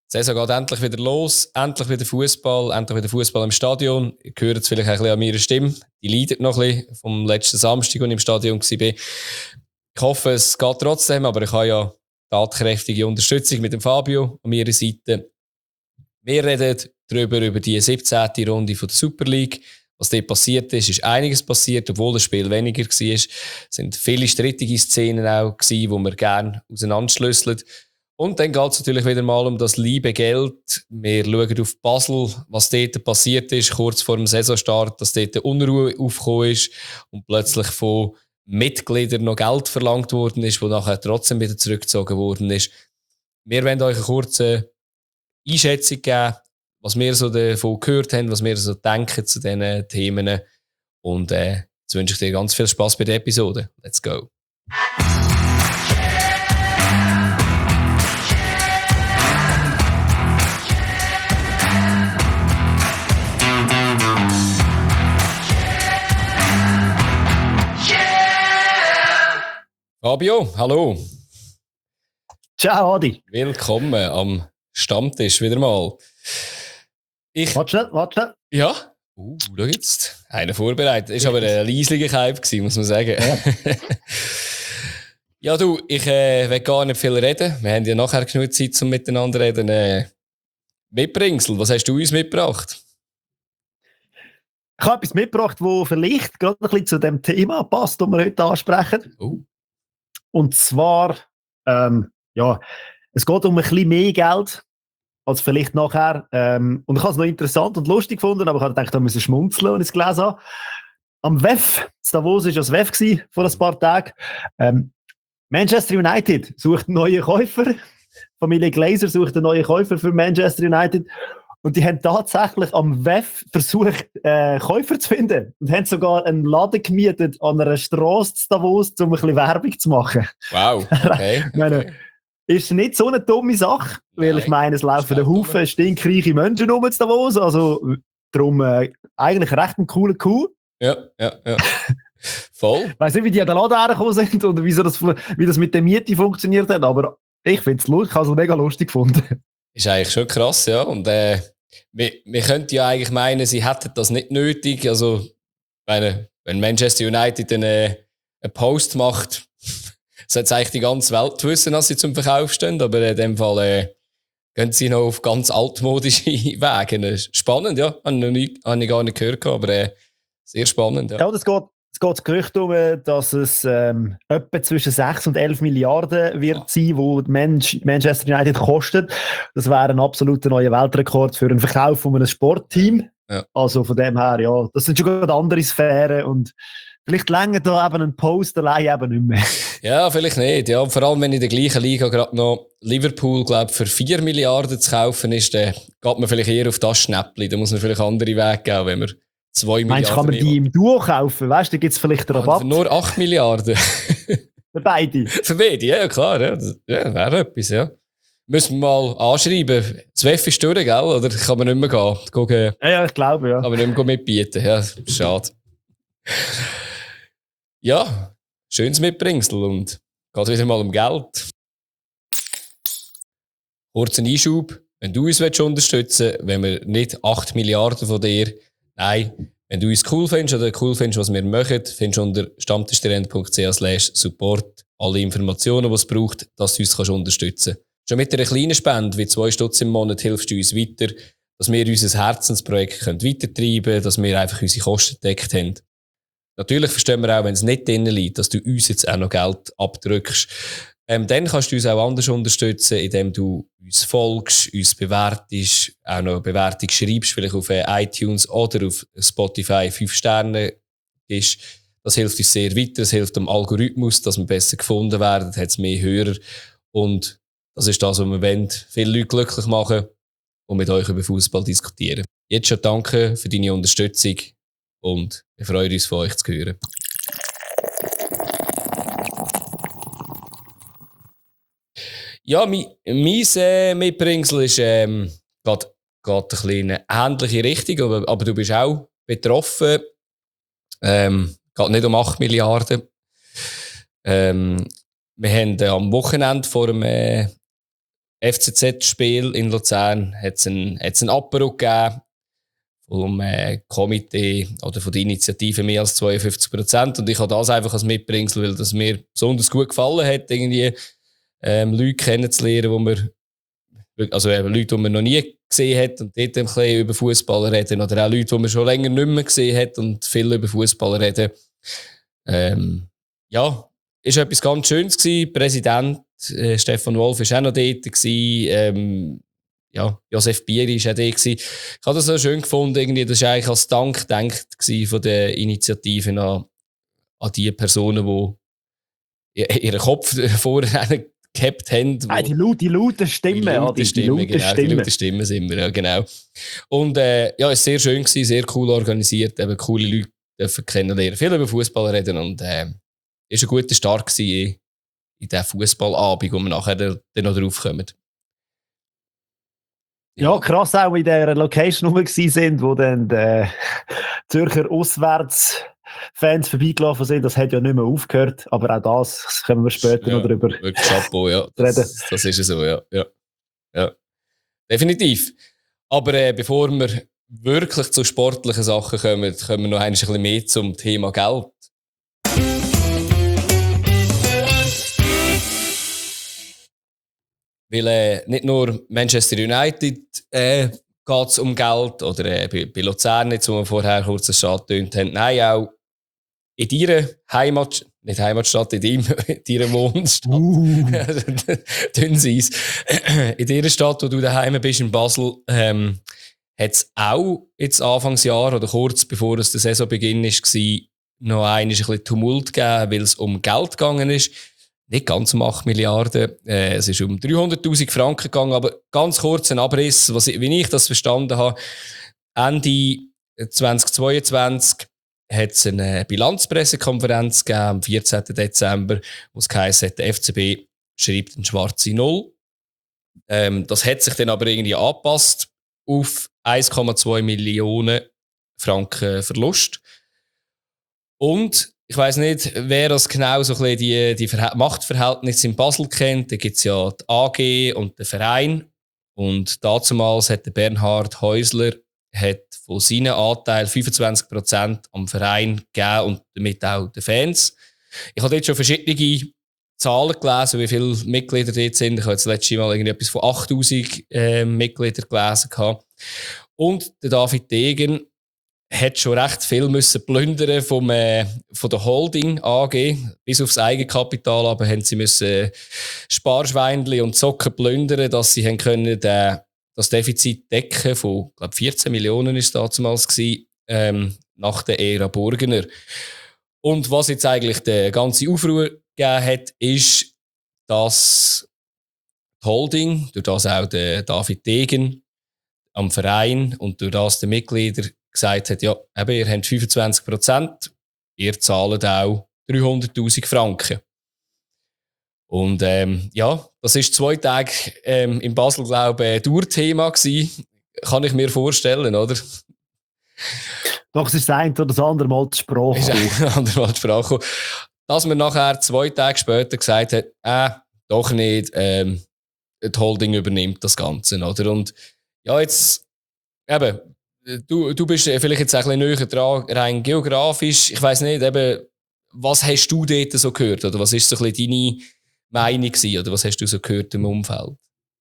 Die Saison geht endlich wieder los, endlich wieder Fußball im Stadion. Ihr hört es vielleicht ein bisschen an meiner Stimme. Die leidet noch ein bisschen vom letzten Samstag, als ich im Stadion war. Ich hoffe, es geht trotzdem, aber ich habe ja tatkräftige Unterstützung mit dem Fabio an meiner Seite. Wir reden über die 17. Runde von der Super League. Was dort passiert ist einiges passiert, obwohl das Spiel weniger war. Es sind viele strittige Szenen auch gewesen, die wir gerne auseinanderschlüsseln. Und dann geht es natürlich wieder mal um das liebe Geld. Wir schauen auf Basel, was dort passiert ist, kurz vor dem Saisonstart, dass dort Unruhe aufgekommen ist und plötzlich von Mitgliedern noch Geld verlangt worden ist, wo nachher trotzdem wieder zurückgezogen worden ist. Wir wollen euch eine kurze Einschätzung geben, was wir so davon gehört haben, was wir so denken zu diesen Themen. Und jetzt wünsche ich dir ganz viel Spass bei der Episode. Let's go! Fabio, hallo. Ciao, Adi. Willkommen am Stammtisch wieder mal. Warte. Ja? Schau jetzt. Einer vorbereitet. Ist aber ein leislicher Hype gewesen, muss man sagen. Ja, ja du, ich will gar nicht viel reden. Wir haben ja nachher genug Zeit, um miteinander zu reden. Mitbringsel, was hast du uns mitgebracht? Ich habe etwas mitgebracht, das vielleicht gerade ein bisschen zu dem Thema passt, das wir heute ansprechen. Und zwar, es geht um ein bisschen mehr Geld als vielleicht nachher. Und ich habe es noch interessant und lustig gefunden, aber ich habe gedacht, da müssen schmunzeln, als ich es gelesen habe. Am WEF, in Davos war das WEF vor ein paar Tagen. Manchester United sucht einen neuen Käufer. Familie Glazer sucht einen neuen Käufer für Manchester United. Und die haben tatsächlich am WEF versucht, Käufer zu finden. Und haben sogar einen Laden gemietet an einer Strasse in Davos, um ein bisschen Werbung zu machen. Wow, okay. Ist nicht so eine dumme Sache, weil ich meine, es laufen ein Haufen stinkreiche Menschen in Davos. Also darum eigentlich recht ein cooler Coup. Ja. Voll. Ich weiss nicht, wie die an den Laden hergekommen sind oder wie das mit der Miete funktioniert hat, aber ich finde es lustig, ich habe es mega lustig gefunden. Ist eigentlich schon krass, ja. Und wir könnten ja eigentlich meinen, sie hätten das nicht nötig. Also, wenn Manchester United einen Post macht, sollte eigentlich die ganze Welt wissen, dass sie zum Verkauf stehen. Aber in dem Fall gehen sie noch auf ganz altmodische Wege. Spannend, ja. Habe ich gar nicht gehört, aber sehr spannend. Ja, es geht das Gerücht um, dass es etwa zwischen 6 und 11 Milliarden wird sein, wo Manchester United kostet. Das wäre ein absoluter neuer Weltrekord für einen Verkauf von einem Sportteam. Ja. Also von dem her, ja, das sind schon gerade andere Sphären und vielleicht länger da eben ein Post allein eben nicht mehr. Ja, vielleicht nicht. Ja, vor allem, wenn in der gleichen Liga gerade noch Liverpool, glaube für 4 Milliarden zu kaufen ist, dann geht man vielleicht eher auf das Schnäppli. Da muss man vielleicht andere Wege gehen, wenn man 2 Milliarden. Meinst du, kann man die im Duo kaufen? Weißt du, da gibt es vielleicht einen Rabatt? Nur 8 Milliarden. Für beide? Für beide, ja, klar. Ja, wäre etwas, ja. Müssen wir mal anschreiben. Das WEF ist durch, gell? Oder kann man nicht mehr gehen? Ja, ich glaube, ja. Kann man nicht mehr mitbieten. Ja, schade. Ja, schönes Mitbringsel und geht wieder mal um Geld. Kurzen Einschub. Wenn du uns unterstützen willst, wenn wir nicht 8 Milliarden von dir, nein, wenn du uns cool findest oder cool findest, was wir machen, findest du unter stammtischtrend.ch/support alle Informationen, die es braucht, dass du uns unterstützen kannst. Schon mit einer kleinen Spende, wie 2 Stutz im Monat, hilfst du uns weiter, dass wir unser Herzensprojekt weitertreiben können, dass wir einfach unsere Kosten gedeckt haben. Natürlich verstehen wir auch, wenn es nicht drin liegt, dass du uns jetzt auch noch Geld abdrückst. Dann kannst du uns auch anders unterstützen, indem du uns folgst, uns bewertest, auch noch eine Bewertung schreibst, vielleicht auf iTunes oder auf Spotify 5 Sterne gibst. Das hilft uns sehr weiter, es hilft dem Algorithmus, dass wir besser gefunden werden, hat es mehr Hörer. Und das ist das, was wir wollen, viele Leute glücklich machen und mit euch über Fußball diskutieren. Jetzt schon danke für deine Unterstützung und wir freuen uns, von euch zu hören. Ja, mein Mitbringsel ist geht ein bisschen in eine ähnliche Richtung, aber du bist auch betroffen. Geht nicht um 8 Milliarden. Wir haben am Wochenende vor dem FCZ-Spiel in Luzern hat es ein Apero gegeben vom Komitee oder von der Initiative mehr als 52%. Und ich habe das einfach als Mitbringsel, weil das mir besonders gut gefallen hat, irgendwie Leute kennenzulernen, Leute, die man noch nie gesehen hat und dort ein bisschen über Fußball reden. Oder auch Leute, die man schon länger nicht mehr gesehen hat und viel über Fußball reden. Ist etwas ganz Schönes gewesen. Präsident Stefan Wolf war auch noch dort gewesen. Josef Bieri war auch dort gewesen. Ich habe das so schön gefunden, irgendwie. Das war eigentlich als Dank gedacht von der Initiative an die Personen, die ihren Kopf vorher gehabt haben. Die lauten Stimmen. Die lauten Stimmen sind wir, ja, genau. Und es war sehr schön gewesen, sehr cool organisiert, eben coole Leute dürfen kennenlernen, viel über Fußball reden und ist ein guter Start gewesen in diesen Fußballabend, wo wir nachher dann noch drauf kommen. Ja, krass auch in der Location, wo wir waren, wo dann die Zürcher Auswärtsfans vorbeigelaufen sind. Das hat ja nicht mehr aufgehört, aber auch das können wir später noch drüber reden. Chapeau, ja. Das ist ja so, ja. Definitiv. Aber bevor wir wirklich zu sportlichen Sachen kommen wir noch ein bisschen mehr zum Thema Geld. Weil nicht nur Manchester United geht es um Geld oder bei Luzern, jetzt, wo wir vorher kurz eine Stadt getönt haben. Nein, auch in deiner Heimatstadt, in deiner Wohnstadt. Dünn sie's. In deiner Stadt, wo du daheim bist, in Basel, hat es auch jetzt Anfangsjahr oder kurz bevor es der Saisonbeginn war, noch ein bisschen Tumult gegeben, weil es um Geld gegangen ist. Nicht ganz um 8 Milliarden. Es ist um 300'000 Franken gegangen, aber ganz kurz ein Abriss, wie ich das verstanden habe. Ende 2022 hat es eine Bilanzpressekonferenz gegeben, am 14. Dezember, wo es geheißen hat, der FCB schreibt eine schwarze Null. Das hat sich dann aber irgendwie angepasst auf 1,2 Millionen Franken Verlust. Und ich weiss nicht, wer das genau so ein bisschen die Machtverhältnisse in Basel kennt. Da gibt es ja die AG und den Verein. Und dazumals hat der Bernhard Häusler von seinen Anteil 25% am Verein gegeben und damit auch den Fans. Ich habe dort schon verschiedene Zahlen gelesen, wie viele Mitglieder dort sind. Ich habe jetzt letztes Mal irgendwie etwas von 8'000 Mitgliedern gelesen. Und der David Degen hat schon recht viel müssen plündern von der Holding AG bis aufs Eigenkapital, aber haben sie müssen Sparschweinchen und Socken plündern, dass sie haben können das Defizit decken von, glaube 14 Millionen ist das damals gewesen, nach der Ära Burgener. Und was jetzt eigentlich der ganze Aufruhr gegeben hat, ist, dass die Holding, durch das auch der David Degen am Verein und durch das die Mitglieder gesagt hat, ja, eben, ihr habt 25%, ihr zahlt auch 300'000 Franken. Und das war 2 Tage in Basel, glaube ich, ein Dauerthema gewesen. Kann ich mir vorstellen, oder? Doch, es ist das eine oder das andere Mal die Sprache. Dass man nachher 2 Tage später gesagt hat, doch nicht, die Holding übernimmt das Ganze, oder? Und ja, jetzt, eben, du bist vielleicht jetzt ein bisschen näher dran, rein geografisch. Ich weiss nicht, eben, was hast du dort so gehört? Oder was ist so ein bisschen deine Meinung gewesen? Oder was hast du so gehört im Umfeld?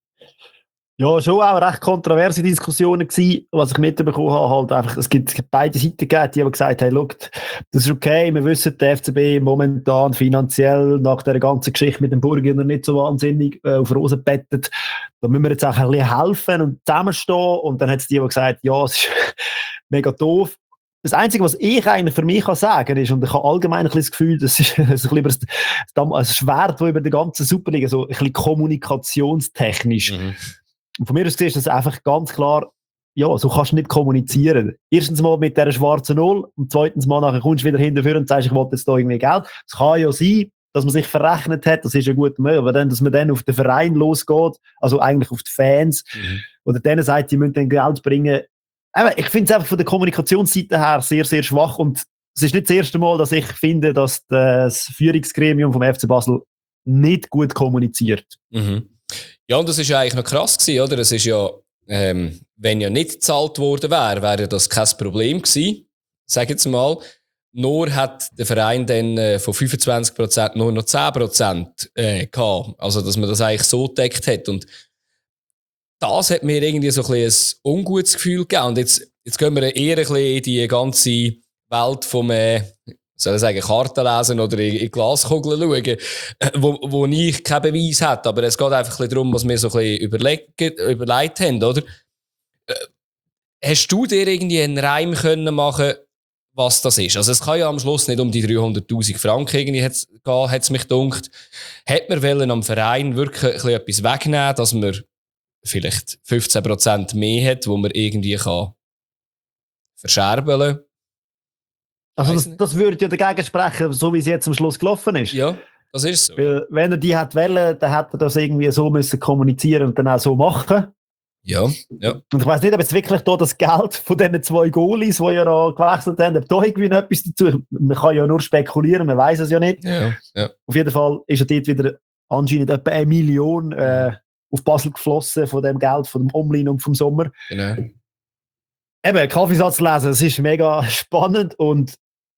Ja, schon auch recht kontroverse Diskussionen gewesen, was ich mitbekommen habe. Halt einfach, es gibt beide Seiten gegeben, die haben gesagt, hey, schaut, das ist okay, wir wissen, der FCB momentan finanziell nach der ganzen Geschichte mit dem Burgener nicht so wahnsinnig auf Rosen bettet. Da müssen wir jetzt auch ein bisschen helfen und zusammenstehen. Und dann hat es die gesagt, ja, es ist mega doof. Das Einzige, was ich eigentlich für mich sagen kann, ist, und ich habe allgemein ein bisschen das Gefühl, das ist ein bisschen das Schwert, das über die ganze Superliga, so ein bisschen kommunikationstechnisch. Und von mir aus ist das einfach ganz klar, ja, so kannst du nicht kommunizieren. Erstens mal mit dieser schwarzen Null und zweitens mal nachher kommst du wieder hinterher und sagst, ich will jetzt da irgendwie Geld. Es kann ja sein, dass man sich verrechnet hat, das ist ja gut möglich, aber dann, dass man dann auf den Verein losgeht, also eigentlich auf die Fans, oder denen sagt, die müssen dann Geld bringen. Aber ich finde es einfach von der Kommunikationsseite her sehr, sehr schwach und es ist nicht das erste Mal, dass ich finde, dass das Führungsgremium vom FC Basel nicht gut kommuniziert. Ja, und das ist ja eigentlich noch krass gewesen, oder? Es ist ja, wenn ja nicht gezahlt worden wäre das kein Problem gewesen, sag jetzt mal. Nur hat der Verein dann von 25% nur noch 10% gehabt. Also, dass man das eigentlich so gedeckt hat. Und das hat mir irgendwie so ein bisschen ein ungutes Gefühl gegeben. Und jetzt gehen wir eher ein bisschen in die ganze Welt vom, soll ich sagen, Karten lesen oder in Glaskugeln schauen, wo ich keinen Beweis hätte. Aber es geht einfach ein bisschen darum, was wir so ein bisschen überlegt haben, oder? Hast du dir irgendwie einen Reim können machen, was das ist? Also es kann ja am Schluss nicht um die 300'000 Franken irgendwie gehen, hat es mich gedacht. Hätte man wollen am Verein wirklich ein bisschen etwas wegnehmen, dass man vielleicht 15% mehr hat, wo man irgendwie kann verscherbeln. Also das würde ja dagegen sprechen, so wie es jetzt am Schluss gelaufen ist. Ja, das ist so. Weil, wenn er die hätte wollen, dann hätte er das irgendwie so müssen kommunizieren und dann auch so machen. Ja. Und ich weiss nicht, ob jetzt wirklich da das Geld von diesen 2 Goalies, die ja noch gewechselt haben, ob da irgendwie noch etwas dazu. Man kann ja nur spekulieren, man weiß es ja nicht. Ja. Auf jeden Fall ist ja dort wieder anscheinend etwa 1 Million auf Basel geflossen von dem Geld, von dem Omlin und vom Sommer. Genau. Eben, Kaffeesatz lesen, das ist mega spannend und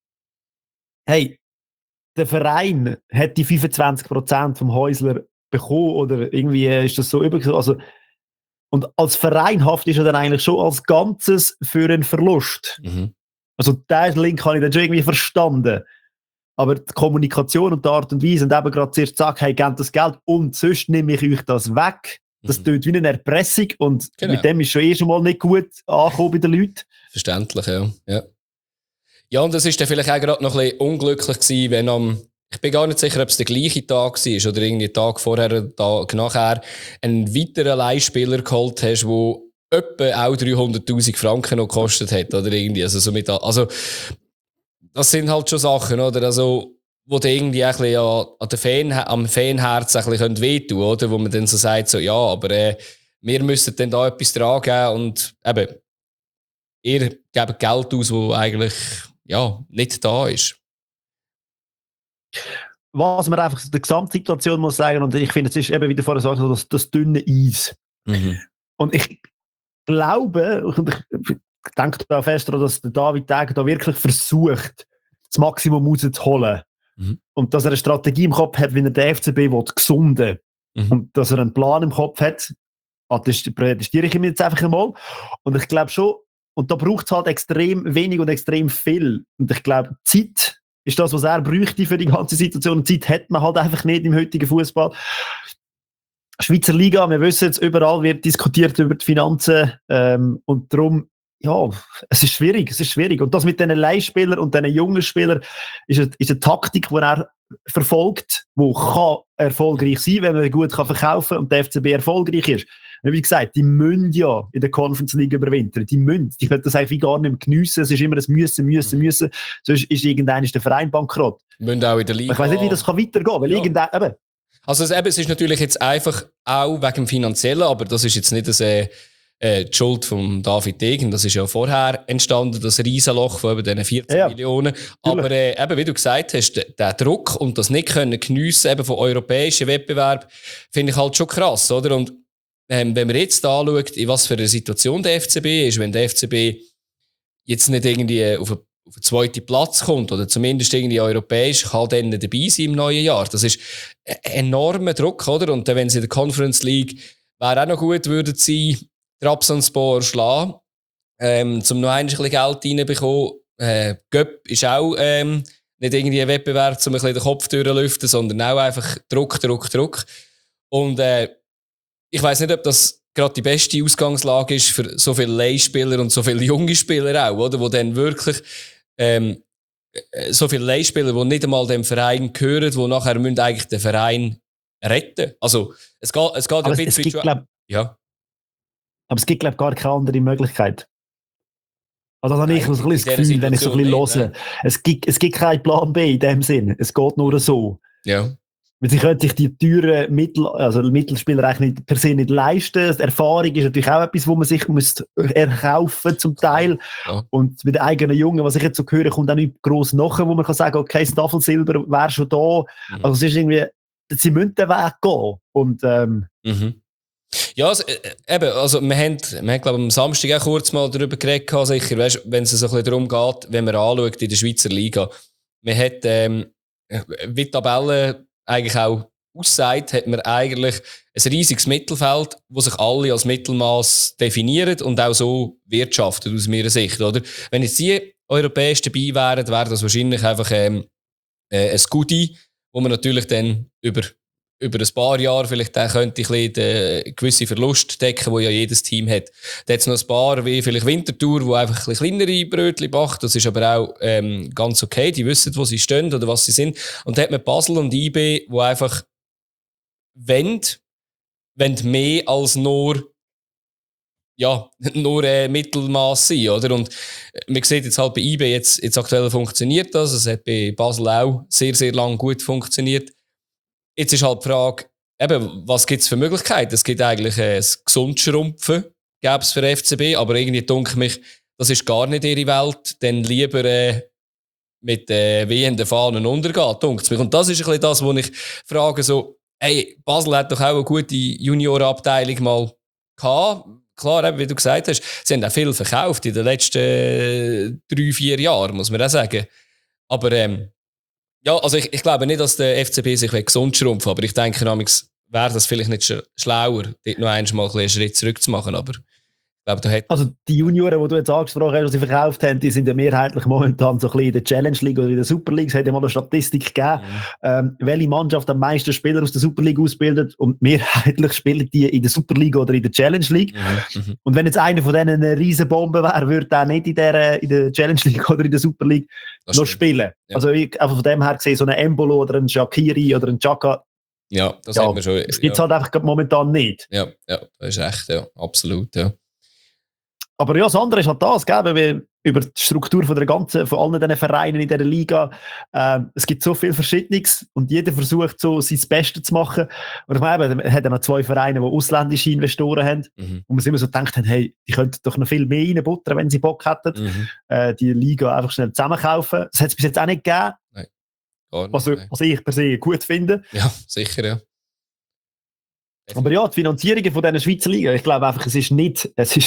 hey, der Verein hat die 25% vom Häusler bekommen oder irgendwie ist das so übergekommen. Also, und als Verein haftet er dann eigentlich schon als Ganzes für einen Verlust. Mhm. Also diesen Link habe ich dann schon irgendwie verstanden. Aber die Kommunikation und die Art und Weise und eben gerade zuerst sagen, hey, gebt das Geld und sonst nehme ich euch das weg. Das tut wie eine Erpressung und mit dem ist schon mal nicht gut angekommen bei den Leuten. Verständlich, ja. Ja, und das ist dann vielleicht auch gerade noch ein bisschen unglücklich gewesen, wenn ich bin gar nicht sicher, ob es der gleiche Tag war oder irgendwie einen Tag vorher oder Tag nachher einen weiteren Leihspieler geholt hast, der etwa auch 300'000 Franken noch gekostet hat, oder irgendwie. Also, das sind halt schon Sachen, oder? Also, wo du irgendwie ein bisschen am Fanherz ein bisschen wehtun können, oder? Wo man dann so sagt, so, ja, aber wir müssen dann da etwas dran geben und eben, ihr gebt Geld aus, das eigentlich nicht da ist. Was man einfach der Gesamtsituation muss sagen, und ich finde, es ist eben, wie du vorher sagst, das dünne Eis. Mhm. Und ich glaube, und ich denke da fest daran, dass der David Tag da wirklich versucht, das Maximum rauszuholen. Mhm. Und dass er eine Strategie im Kopf hat, wie er den FCB gesunden will. Mhm. Und dass er einen Plan im Kopf hat, das protestiere ich ihm jetzt einfach einmal. Und ich glaube schon, und da braucht es halt extrem wenig und extrem viel. Und ich glaube, Zeit ist das, was er bräuchte für die ganze Situation. Und Zeit hat man halt einfach nicht im heutigen Fußball. Schweizer Liga, wir wissen jetzt, überall wird diskutiert über die Finanzen. Und darum, ja, es ist schwierig. Und das mit diesen Leihspielern und diesen jungen Spielern ist eine Taktik, die er verfolgt, die kann erfolgreich sein, wenn man gut verkaufen kann und der FCB erfolgreich ist. Wie gesagt, die müssen ja in der Conference League überwintern. Die können das eigentlich gar nicht mehr geniessen. Es ist immer ein Müssen. Sonst ist irgendwann der Verein bankrott. Müssen auch in der Liga. Ich weiss nicht, wie das weitergehen kann, weil eben. Also es ist natürlich jetzt einfach auch wegen dem Finanziellen, aber das ist jetzt nicht die Schuld von David Degen. Das ist ja vorher entstanden, das Riesenloch von eben diesen 14 Millionen. Aber eben, wie du gesagt hast, der Druck und das nicht können geniessen eben von europäischen Wettbewerb, finde ich halt schon krass, oder? Und wenn man jetzt anschaut, in was für eine Situation der FCB ist, wenn der FCB jetzt nicht irgendwie auf den zweiten Platz kommt oder zumindest irgendwie europäisch, kann dann dabei sein im neuen Jahr. Das ist ein enormer Druck, oder? Und dann, wenn sie in der Conference League wäre auch noch gut, würden sie Trabzonspor schlagen, zum noch ein bisschen Geld reinbekommen. Göpp ist auch nicht irgendwie ein Wettbewerb, um ein bisschen den Kopf durchlüften, sondern auch einfach Druck. Und ich weiss nicht, ob das gerade die beste Ausgangslage ist für so viele Leihspieler und so viele junge Spieler auch, oder? Wo dann wirklich so viele Leihspieler, die nicht einmal dem Verein gehören, die nachher müssen eigentlich den Verein retten. Also es geht ein bisschen schon... Ja. Aber es gibt, glaube ich, gar keine andere Möglichkeit. Also das habe ich so ein bisschen das Gefühl, wenn ich so ein bisschen höre. Es gibt keinen Plan B in dem Sinn. Es geht nur so. Ja. Weil sie können sich die teuren Mittelspieler eigentlich nicht, per se nicht leisten. Die Erfahrung ist natürlich auch etwas, wo man sich erkaufen zum Teil. Ja. Und mit den eigenen Jungen, was ich jetzt so höre, kommt auch nicht gross nachher, wo man kann sagen, okay, das Tafelsilber wäre schon da. Mhm. Also es ist irgendwie, sie müssen den Weg gehen. Und Mhm. Ja, also wir haben glaube ich, am Samstag auch kurz mal darüber geredet, sicher, weißt, wenn es so ein bisschen darum geht, wenn man anschaut in der Schweizer Liga. Man hat, wie die Tabelle eigentlich auch aussagt, hat man eigentlich ein riesiges Mittelfeld, wo sich alle als Mittelmaß definieren und auch so wirtschaften, aus meiner Sicht, oder? Wenn jetzt die Europäer dabei wären, wäre das wahrscheinlich einfach ein Goodie, wo man natürlich dann über ein paar Jahre vielleicht dann könnte ich den gewisse Verlust decken, wo ja jedes Team hat. Da hat es noch ein paar, wie vielleicht Winterthur, wo einfach ein bisschen kleinere Brötchen macht. Das ist aber auch ganz okay. Die wissen, wo sie stehen oder was sie sind. Und da hat man Basel und IB, wo einfach wollen mehr als nur Mittelmaß sein, oder? Und man sieht jetzt halt bei IB jetzt aktuell funktioniert das. Es hat bei Basel auch sehr, sehr lange gut funktioniert. Jetzt ist halt die Frage, eben, was gibt es für Möglichkeiten? Es gibt eigentlich ein Gesundschrumpfen, gäbe es für FCB, aber irgendwie denke ich mich, das ist gar nicht ihre Welt, dann lieber mit wehenden Fahnen untergehen, denke ich mich. Und das ist ein bisschen das, wo ich frage, so, hey, Basel hat doch auch eine gute Juniorenabteilung mal gehabt. Klar, eben, wie du gesagt hast, sie haben auch viel verkauft in den letzten 3-4 Jahren, muss man auch sagen. Aber ja, also ich glaube nicht, dass der FCB sich gesund schrumpft, aber ich denke, wäre das vielleicht nicht schlauer, dort noch einmal einen Schritt zurück zu machen, aber ich glaube, da hat... Also die Junioren, die du jetzt angesprochen hast, die sie verkauft haben, die sind ja mehrheitlich momentan so ein bisschen in der Challenge League oder in der Super League. Es hat ja mal eine Statistik gegeben, welche Mannschaft am meisten Spieler aus der Super League ausbildet, und mehrheitlich spielen die in der Super League oder in der Challenge League. Und wenn jetzt einer von denen eine riesen Bombe wäre, würde er nicht in der Challenge League oder in der Super League noch spielen. Ja. Also einfach von dem her gesehen, so ein Embolo oder ein Shaqiri oder ein Chaka, ja, das haben wir schon. Das gibt es halt einfach momentan nicht. Ja, das ist echt, ja, absolut, ja. Aber ja, das andere ist halt das, gell, über die Struktur von allen diesen Vereinen in dieser Liga. Es gibt so viel Verschiedenes und jeder versucht so sein Bestes zu machen. Und ich meine, man hat ja noch 2 Vereine, die ausländische Investoren haben. Und man sich immer so gedacht haben, hey, die könnten doch noch viel mehr reinbuttern, wenn sie Bock hätten. Die Liga einfach schnell zusammenkaufen. Das hat es bis jetzt auch nicht gegeben. Nein, gar nicht. Was ich per se gut finde. Ja, sicher, ja. Aber ja, die Finanzierung von diesen Schweizer Liga, ich glaube einfach, es ist nicht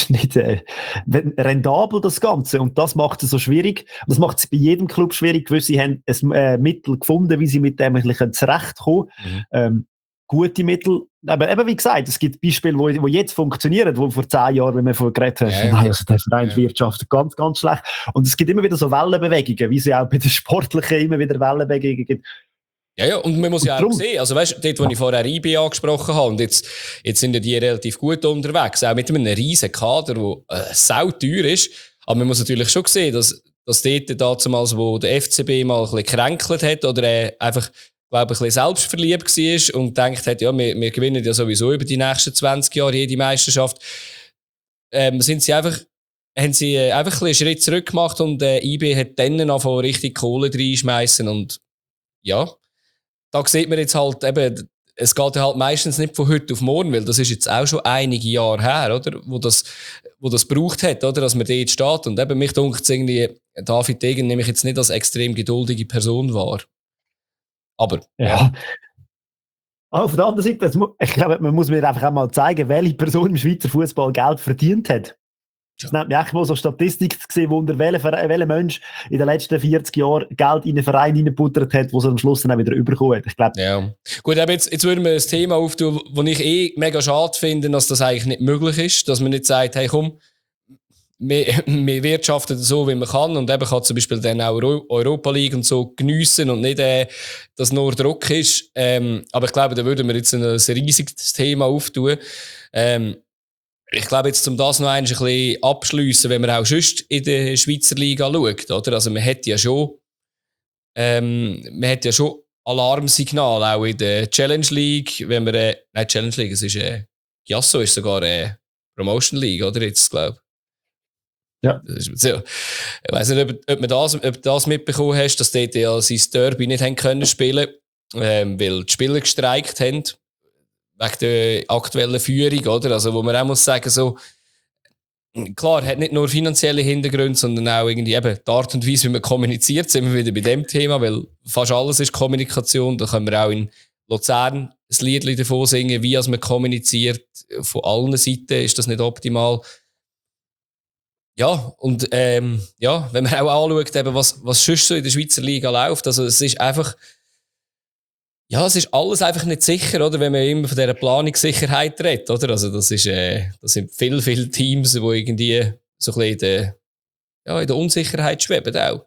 rentabel, das Ganze. Und das macht es so schwierig. Das macht es bei jedem Club schwierig. Gewisse haben ein Mittel gefunden, wie sie mit dem zurechtkommen können. Gute Mittel. Aber eben, wie gesagt, es gibt Beispiele, die jetzt funktionieren, die vor 10 Jahren, wenn wir vorhin geredet haben, also der Verein wirtschaftet ganz, ganz schlecht. Und es gibt immer wieder so Wellenbewegungen, wie es ja auch bei den Sportlichen immer wieder Wellenbewegungen gibt. Ja, und man muss ja auch sehen, also weißt, dort, wo ich vorher IB angesprochen habe, und jetzt sind ja die relativ gut unterwegs, auch mit einem riesen Kader, der sauteuer ist, aber man muss natürlich schon sehen, dass dort damals, wo der FCB mal ein bisschen gekränkelt hat, oder einfach, glaube ich, ein bisschen selbstverliebt war und gedacht hat, ja, wir gewinnen ja sowieso über die nächsten 20 Jahre jede Meisterschaft, haben sie einfach ein bisschen Schritt zurück gemacht und IB hat dann angefangen, richtig Kohle reinschmeißen und ja, da sieht man jetzt halt eben, es geht halt meistens nicht von heute auf morgen, weil das ist jetzt auch schon einige Jahre her, oder? Wo das gebraucht hat, oder? Dass man dort steht. Und eben mich dunkt es irgendwie, David Degen nehme ich jetzt nicht als extrem geduldige Person wahr. Aber. Ja. Auf der anderen Seite, ich glaube, man muss mir einfach auch mal zeigen, welche Person im Schweizer Fußball Geld verdient hat. Es nimmt mich echt mal so Statistik zu sehen, wunder, welcher Mensch in den letzten 40 Jahren Geld in einen Verein reingebuttert hat, wo es am Schluss dann auch wieder überkommen hat. Ich glaube. Ja. Gut, aber jetzt würden wir ein Thema auftun, das ich mega schade finde, dass das eigentlich nicht möglich ist, dass man nicht sagt, hey komm, wir wirtschaften so, wie man kann und eben kann zum Beispiel dann auch Europa League und so geniessen und nicht, dass nur Druck ist. Aber ich glaube, da würden wir jetzt ein riesiges Thema auftun. Ich glaube, jetzt, um das noch ein bisschen abschliessen, wenn man auch sonst in der Schweizer Liga schaut, oder? Also, man hat ja schon Alarmsignale, auch in der Challenge League, wenn man, nein, Challenge League, es ist, Giasso ist sogar, Promotion League, oder? Jetzt, glaube ich. Ja. Das ist so. Ich weiss nicht, ob du das mitbekommen hast, dass die ja sein Derby nicht haben können spielen, weil die Spieler gestreikt haben. Wegen der aktuellen Führung, oder? Also, wo man auch muss sagen, so, klar, hat nicht nur finanzielle Hintergründe, sondern auch irgendwie eben die Art und Weise, wie man kommuniziert, sind wir wieder bei dem Thema, weil fast alles ist Kommunikation. Da können wir auch in Luzern ein Liedchen davon singen, wie als man kommuniziert. Von allen Seiten ist das nicht optimal. Ja, und ja, wenn man auch anschaut, eben, was sonst so in der Schweizer Liga läuft, also es ist einfach, ja, es ist alles einfach nicht sicher, oder? Wenn man immer von dieser Planungssicherheit redet, oder? Also das sind viele Teams, die irgendwie so ein bisschen in der Unsicherheit schweben auch.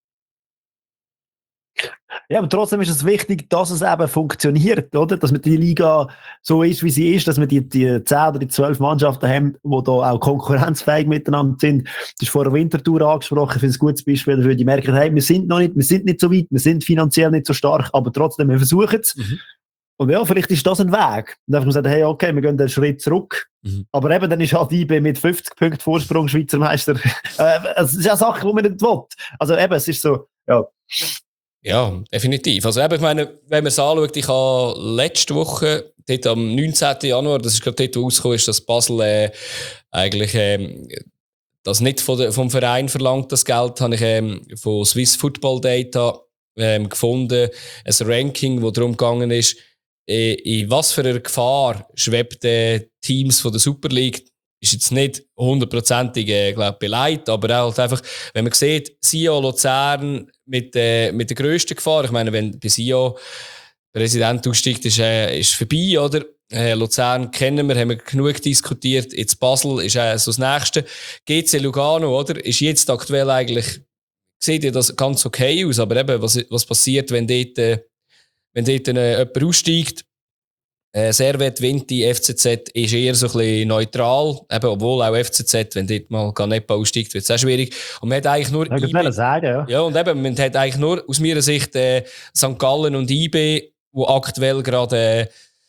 Ja, aber trotzdem ist es wichtig, dass es eben funktioniert, oder? Dass man die Liga so ist, wie sie ist, dass wir die 10 oder die 12 Mannschaften haben, die da auch konkurrenzfähig miteinander sind. Das ist vor der Winterthur angesprochen, ich finde es ein gutes Beispiel dafür, die merken, hey, wir sind nicht so weit, wir sind finanziell nicht so stark, aber trotzdem, wir versuchen es. Mhm. Und ja, vielleicht ist das ein Weg. Und dann haben wir gesagt, hey, okay, wir gehen einen Schritt zurück. Mhm. Aber eben, dann ist halt IB mit 50 Punkten Vorsprung Schweizer Meister. Es ist ja Sache, die man nicht will. Also eben, es ist so, ja. Ja, definitiv. Also eben, ich meine, wenn man es anschaut, ich habe letzte Woche, dort am 19. Januar, das ist gerade dort, wo rausgekommen ist, dass Basel eigentlich das nicht vom Verein verlangt, das Geld, habe ich von Swiss Football Data gefunden, ein Ranking, wo darum gegangen ist, in was für einer Gefahr schwebt Teams von der Super League. Ist jetzt nicht 100%ig, beleidigt, aber halt einfach, wenn man sieht, Sion Luzern mit der grössten Gefahr, ich meine, wenn bei Sion der Präsident aussteigt, ist vorbei, oder? Luzern kennen wir, haben wir genug diskutiert. Jetzt Basel ist so das Nächste. GC Lugano, oder? Ist jetzt aktuell eigentlich, sieht ja das ganz okay aus, aber eben, was passiert, wenn dort jemand aussteigt? Servet, Vinti, FCZ ist eher so ein bisschen neutral, eben, obwohl auch FCZ, wenn dort mal Ganepa aussteigt, wird es auch schwierig. Und man hat eigentlich nur IB, sagen, ja. Ja, und eben, man hat eigentlich nur aus meiner Sicht St. Gallen und IB, die aktuell gerade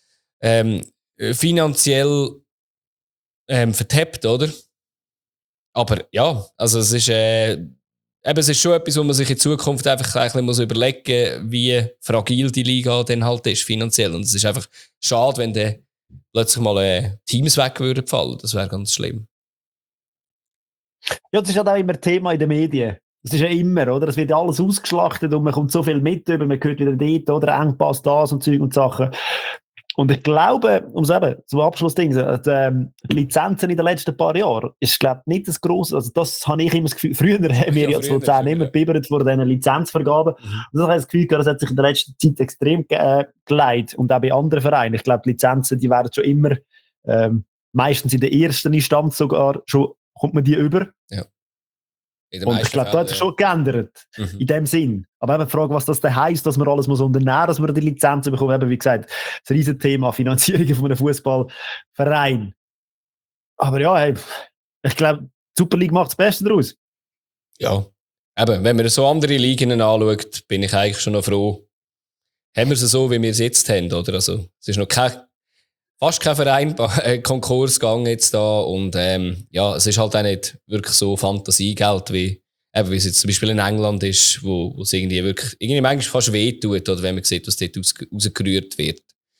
finanziell vertappt, oder? Aber ja, also es ist es ist schon etwas, wo man sich in Zukunft einfach ein bisschen überlegen muss, wie fragil die Liga dann halt ist, finanziell. Und es ist einfach schade, wenn dann plötzlich mal Teams weg würden fallen. Das wäre ganz schlimm. Ja, das ist halt auch immer Thema in den Medien. Das ist ja immer, oder? Es wird ja alles ausgeschlachtet und man kommt so viel mit über, man hört wieder dort, oder? Engpass, das und Zeug und Sachen. Und ich glaube, um es eben zum Abschlussding, die Lizenzen in den letzten paar Jahren ist, glaube ich, nicht das Grosse. Also, das habe ich immer das Gefühl. Früher haben wir ja zu Luzern immer bibbert vor diesen Lizenzvergaben. Und das habe ich das Gefühl, das hat sich in der letzten Zeit extrem geleitet. Und auch bei anderen Vereinen. Ich glaube, die Lizenzen, die werden schon immer, meistens in der ersten Instanz sogar, schon kommt man die über. Ja. Und ich glaube, da hat sich schon geändert, in dem Sinn. Aber eben die Frage, was das denn heisst, dass man alles muss unternehmen, dass man die Lizenzen bekommt, eben, wie gesagt, das Riesenthema Finanzierung von einem Fußballverein. Aber ja, hey, ich glaube, die Super League macht das Beste daraus. Ja, eben, wenn man so andere Ligen anschaut, bin ich eigentlich schon noch froh. Haben wir es so, wie wir es jetzt haben, oder? Also, es ist noch fast kein Verein Konkurs gegangen jetzt da und ja, es ist halt auch nicht wirklich so Fantasiegeld wie es jetzt zum Beispiel in England ist, wo es irgendwie manchmal fast wehtut, oder wenn man sieht, was dort rausgerührt wird.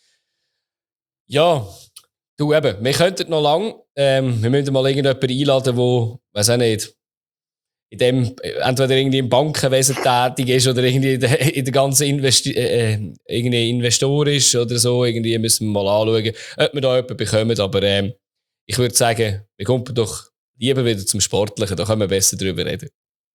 Ja, du eben, wir könnten noch lang, wir müssen mal irgendjemanden einladen, der, weiß auch nicht, entweder irgendwie im Bankenwesen tätig ist oder irgendwie in der ganzen irgendwie Investor ist oder so. Irgendwie müssen wir mal anschauen, ob wir da jemanden bekommen. Aber ich würde sagen, wir kommen doch lieber wieder zum Sportlichen, da können wir besser drüber reden.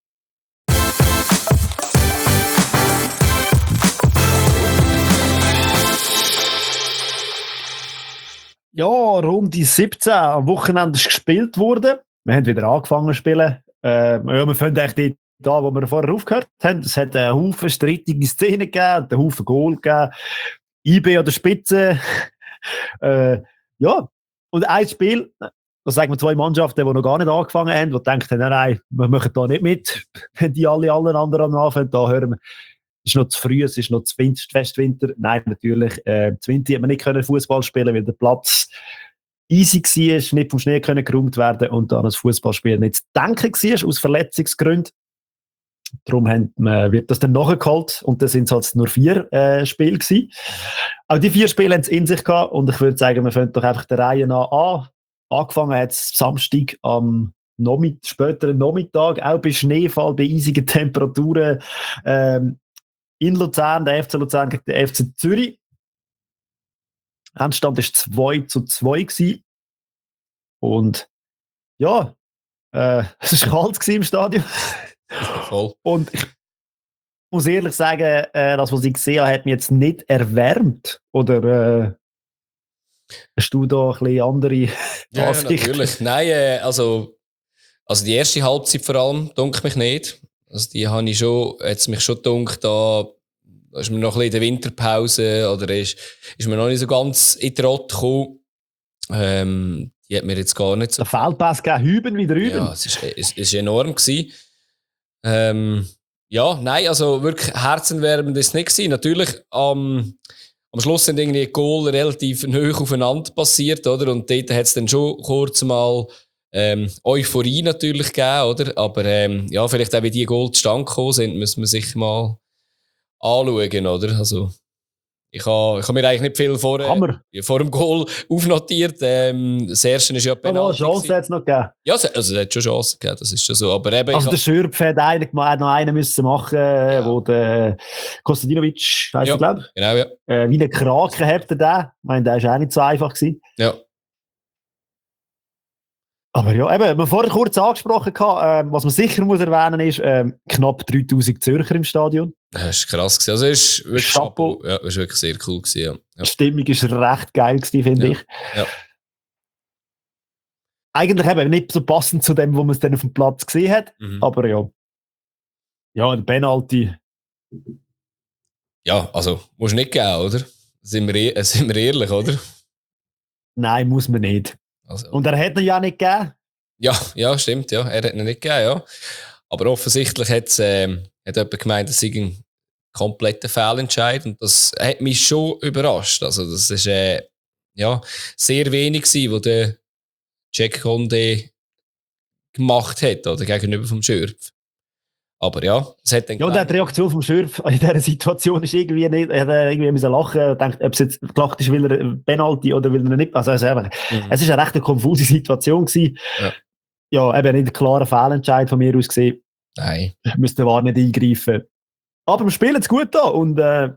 Ja, Runde 17 am Wochenende ist gespielt worden. Wir haben wieder angefangen zu spielen. Ja, wir fangen eigentlich da, wo wir vorher aufgehört haben. Es hat einen Haufen strittige Szenen gegeben, einen Haufen Goal gegeben. IB an der Spitze. Ja, und ein Spiel, da sagen wir 2 Mannschaften, die noch gar nicht angefangen haben, die denken, nein, wir machen da nicht mit, wenn die allen anderen anfangen. Da hören wir, es ist noch zu früh, es ist noch zu Festwinter. Nein, natürlich, zu Winter hat man nicht Fußball spielen, weil der Platz easy war, nicht vom Schnee geräumt werden und an das Fußballspiel nicht zu denken war, aus Verletzungsgründen. Darum wird das dann nachgeholt und dann sind es halt nur 4 Spiele gewesen. Auch die 4 Spiele haben es in sich gehabt und ich würde sagen, wir fangen doch einfach der Reihe nach an. Angefangen hat es Samstag am späteren Nachmittag, auch bei Schneefall, bei eisigen Temperaturen, in Luzern, der FC Luzern gegen den FC Zürich. Endstand war 2:2 gewesen. Und ja, es war kalt im Stadion. Voll. Und ich muss ehrlich sagen, das, was ich gesehen habe, hat mich jetzt nicht erwärmt. Oder hast du da ein bisschen andere Ansicht? Natürlich. Nein, also die erste Halbzeit vor allem, dunkt mich nicht. Also die habe ich schon, jetzt mich schon dunkt, da ist mir noch ein bisschen in der Winterpause oder ist mir noch nicht so ganz in die Rotte gekommen. Die hat mir jetzt gar nicht so... Der Feldpass gegeben, Hüben wieder Hüben. Ja, es ist enorm gewesen. Ja, nein, also wirklich herzenwärmend ist es nicht gewesen. Natürlich, am Schluss sind irgendwie die Goal relativ nahe aufeinander passiert, oder? Und dort hat es dann schon kurz mal Euphorie natürlich gegeben, oder? Aber ja, vielleicht auch wie die Goal zustande gekommen sind, müssen wir sich mal anschauen, oder? Also, ich habe mir eigentlich nicht viel vor dem Goal aufnotiert. Das erste ist ja Penalty. Chance hat es noch gegeben. Ja, also es hat schon Chancen gegeben, das ist schon so. Aber eben, also der Schürpf hat eigentlich noch einen müssen machen, wo der Kostadinovic, heisst er, glaube ich. Genau, ja. Wie eine Krake hat er da. Ich meine, der war auch nicht so einfach gewesen. Ja. Aber ja, eben, wir haben vorher kurz angesprochen, was man sicher muss erwähnen ist, knapp 3000 Zürcher im Stadion. Das ist krass gewesen. Also es ist wirklich Chapeau. Ja, es ist wirklich sehr cool gewesen, ja. Die Stimmung war recht geil gewesen, finde ich. Ja. Eigentlich eben nicht so passend zu dem, wo man es dann auf dem Platz gesehen hat, aber ja. Ja, ein Penalty. Ja, also, musst du nicht geben, oder? Sind wir ehrlich, oder? Nein, muss man nicht. Also. Und er hat ihn ja nicht gegeben. Ja, stimmt, ja. Er hat ihn nicht gegeben, ja. Aber offensichtlich hat jemand gemeint, das sei ein kompletter Fehlentscheid. Und das hat mich schon überrascht. Also, das ist ja, sehr wenig gewesen, was der Jack Condé gemacht hat, oder gegenüber vom Schürpf. Aber ja, es hat dann ja, die Reaktion vom Schürpf in dieser Situation ist irgendwie nicht, er hat irgendwie müssen lachen und denkt, ob es jetzt gelacht ist, will er Penalty oder will er nicht. Also es ist eine recht konfuse Situation gewesen. Ja, eben nicht ein klarer Fehlentscheid von mir aus gesehen. Nein. Müsste war nicht eingreifen. Aber wir spielen es gut da und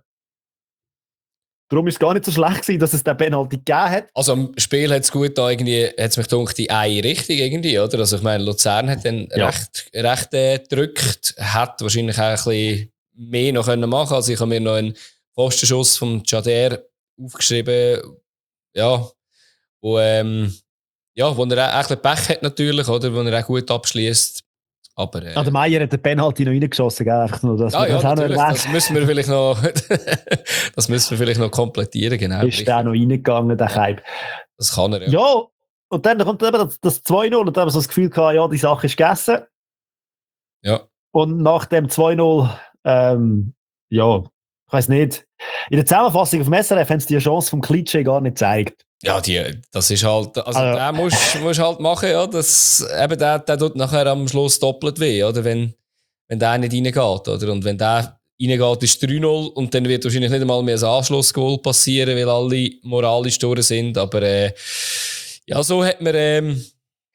darum ist es gar nicht so schlecht gewesen, dass es den Penalty gegeben hat. Also im Spiel hat es gut da irgendwie, hat es mich gedacht, die eine Richtung irgendwie, oder? Also ich meine, Luzern hat dann recht gedrückt, hat wahrscheinlich auch ein bisschen mehr noch können machen. Also ich habe mir noch einen Pfostenschuss vom Chader aufgeschrieben, ja, wo er auch ein bisschen Pech hat natürlich, oder? Wo er auch gut abschließt. Aber, der Meier hat den Penalty noch reingeschossen, gell? Einfach nur, das das müssen wir vielleicht noch, das müssen wir vielleicht noch komplettieren, genau. Ist der noch reingegangen, der Keib. Das kann er, ja. Ja, und dann kommt eben das 2:0 und dann haben wir so das Gefühl gehabt, ja, die Sache ist gegessen. Ja. Und nach dem 2:0, ja, ich weiss nicht. In der Zusammenfassung auf dem SRF haben sie die Chance vom Klitsche gar nicht gezeigt. Ja, das ist halt, also der musst halt machen, ja, eben der tut nachher am Schluss doppelt weh, oder, wenn der nicht reingeht, oder, und wenn der reingeht, ist 3:0 und dann wird wahrscheinlich nicht einmal mehr ein Anschlussgoal passieren, weil alle moralisch durch sind, aber ja, so hat man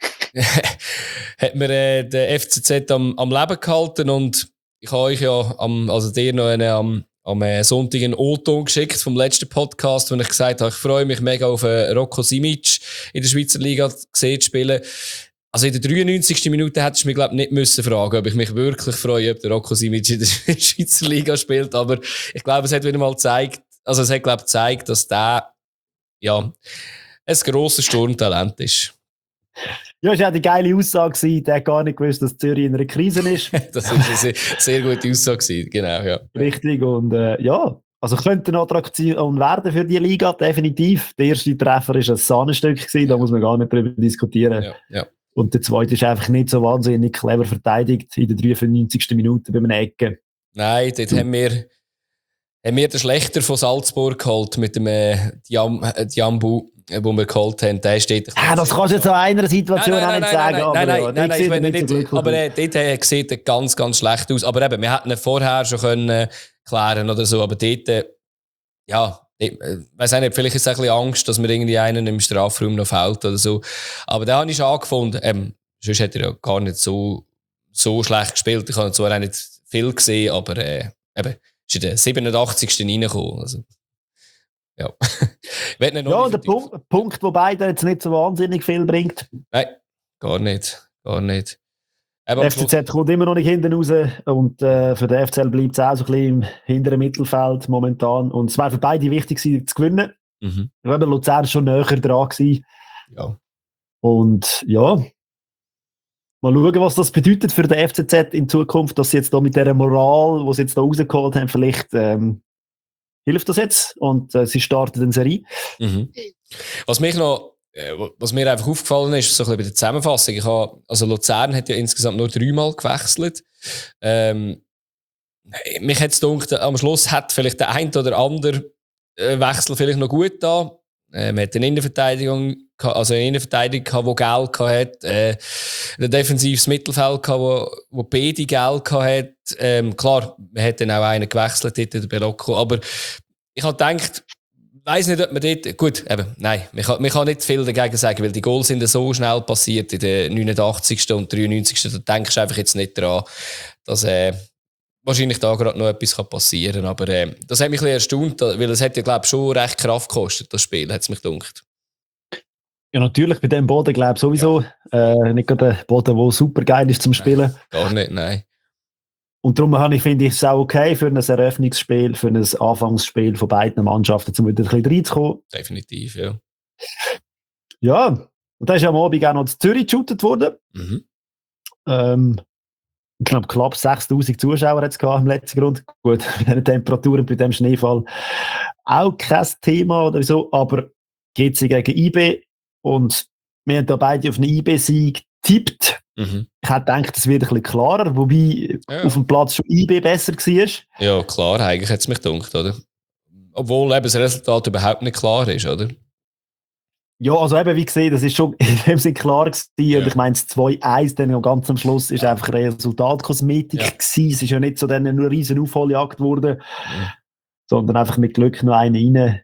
den FCZ am Leben gehalten und ich habe euch ja dir noch am Sonntag einen O-Ton geschickt vom letzten Podcast, wo ich gesagt habe, ich freue mich mega auf Rocco Simic in der Schweizer Liga gesehen zu spielen. Also in der 93. Minute hättest du mich, glaube ich, nicht müssen fragen, ob ich mich wirklich freue, ob der Rocco Simic in der Schweizer Liga spielt. Aber ich glaube, es hat wieder mal gezeigt, dass der ein grosses Sturmtalent ist. Ja, es war auch die geile Aussage, der hat gar nicht gewusst, dass Zürich in einer Krise ist. Das war eine sehr gute Aussage, genau, ja. Richtig, und ja, also könnte eine Attraktion werden für die Liga, definitiv. Der erste Treffer war ein Sahnenstück gewesen, da muss man gar nicht drüber diskutieren. Ja. Und der zweite ist einfach nicht so wahnsinnig clever verteidigt in der 93. Minute bei einem Ecke. Nein, dort haben wir den Schlechter von Salzburg geholt mit dem Diambu, wo wir geholt haben. Der steht. Das kannst du jetzt an einer Situation auch nicht sagen. Nein, ich meine nicht. Aber dort sieht er ganz, ganz schlecht aus. Aber eben, wir hätten ihn vorher schon können klären oder so. Aber dort, ja, ich weiss auch nicht, vielleicht ist es ein bisschen Angst, dass mir irgendwie einen im Strafraum noch fällt oder so. Aber den habe ich schon angefunden. Sonst hätte er ja gar nicht so schlecht gespielt. Ich habe zwar auch nicht viel gesehen, aber eben, ist in der 87. reingekommen. Also, Ja. Ja, und der Punkt, wo beide jetzt nicht so wahnsinnig viel bringt. Nein, gar nicht. Der FCZ kommt immer noch nicht hinten raus und für den FCL bleibt es auch so ein bisschen im hinteren Mittelfeld momentan. Und es wäre für beide wichtig gewesen, zu gewinnen. Mhm. Ich glaube, Luzern schon näher dran gewesen. Ja. Und ja, mal schauen, was das bedeutet für den FCZ in Zukunft, dass sie jetzt da mit dieser Moral, die sie jetzt da rausgeholt haben, vielleicht hilft das jetzt und sie starten eine Serie. Mhm. Was mir einfach aufgefallen ist, so ein bisschen bei der Zusammenfassung, also Luzern hat ja insgesamt nur 3-mal gewechselt. Mich hat es gedacht, am Schluss hat vielleicht der ein oder andere Wechsel vielleicht noch gut da. Man hat eine Innenverteidigung, also eine Innenverteidigung, die Geld hatte, ein defensives Mittelfeld, wo beide Geld hatte. Klar, man hat dann auch einen gewechselt, der Belocco, aber ich habe gedacht, ich weiss nicht, ob man dort, gut, eben, nein, man kann nicht viel dagegen sagen, weil die Goals sind so schnell passiert in den 89. und 93. Da denkst du einfach jetzt nicht dran, dass wahrscheinlich da gerade noch etwas passieren kann. Aber das hat mich ein bisschen erstaunt, weil es hat ja, glaube ich, schon recht Kraft gekostet, das Spiel, hat es mich gedacht. Ja, natürlich, bei dem Boden, glaube ich, sowieso. Ja. Nicht gerade der Boden, der super geil ist zum Spielen. Gar nicht, nein. Und darum finde ich es auch okay für ein Eröffnungsspiel, für ein Anfangsspiel von beiden Mannschaften, um wieder ein bisschen reinzukommen. Definitiv, ja. Ja, und da ist am Abend auch noch in Zürich geshootet worden. Mhm. Ich glaube, knapp 6'000 Zuschauer hat es im letzten Grund. Gut, bei den Temperaturen, bei dem Schneefall auch kein Thema oder so, aber geht sie gegen IB und wir haben da beide auf einen IB-Sieg getippt. Mhm. Ich hätte gedacht, es wird ein bisschen klarer, wobei auf dem Platz schon IB besser war. Ja, klar, eigentlich hat es mich gedacht, oder? Obwohl eben das Resultat überhaupt nicht klar ist, oder? Ja, also eben, wie gesehen, das ist schon in dem Sinne klar gewesen. Ja. Und ich meine, das 2-1 dann ganz am Schluss ist einfach Resultatkosmetik gewesen. Es ist ja nicht so dann eine riesen Aufholjagd geworden, sondern einfach mit Glück noch einen rein.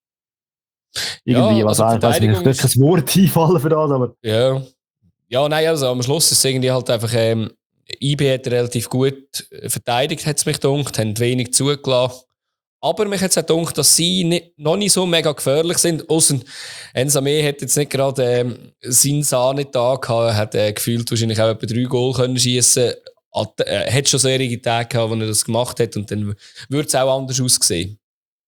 Irgendwie, also was weiß ich, nicht kein Wort einfallen für das, aber... Ja, nein, also am Schluss ist es irgendwie halt einfach, IB hat relativ gut verteidigt, hat es mich gedacht, haben wenig zugelassen. Aber mich hat es auch gedacht, dass sie noch nicht so mega gefährlich sind. Ausser Ensame hat jetzt nicht gerade seinen Sahn nicht da gehabt, hat gefühlt wahrscheinlich auch etwa 3 Goal können schiessen. Hat schon solche Tage gehabt, wo er das gemacht hat und dann würde es auch anders aussehen.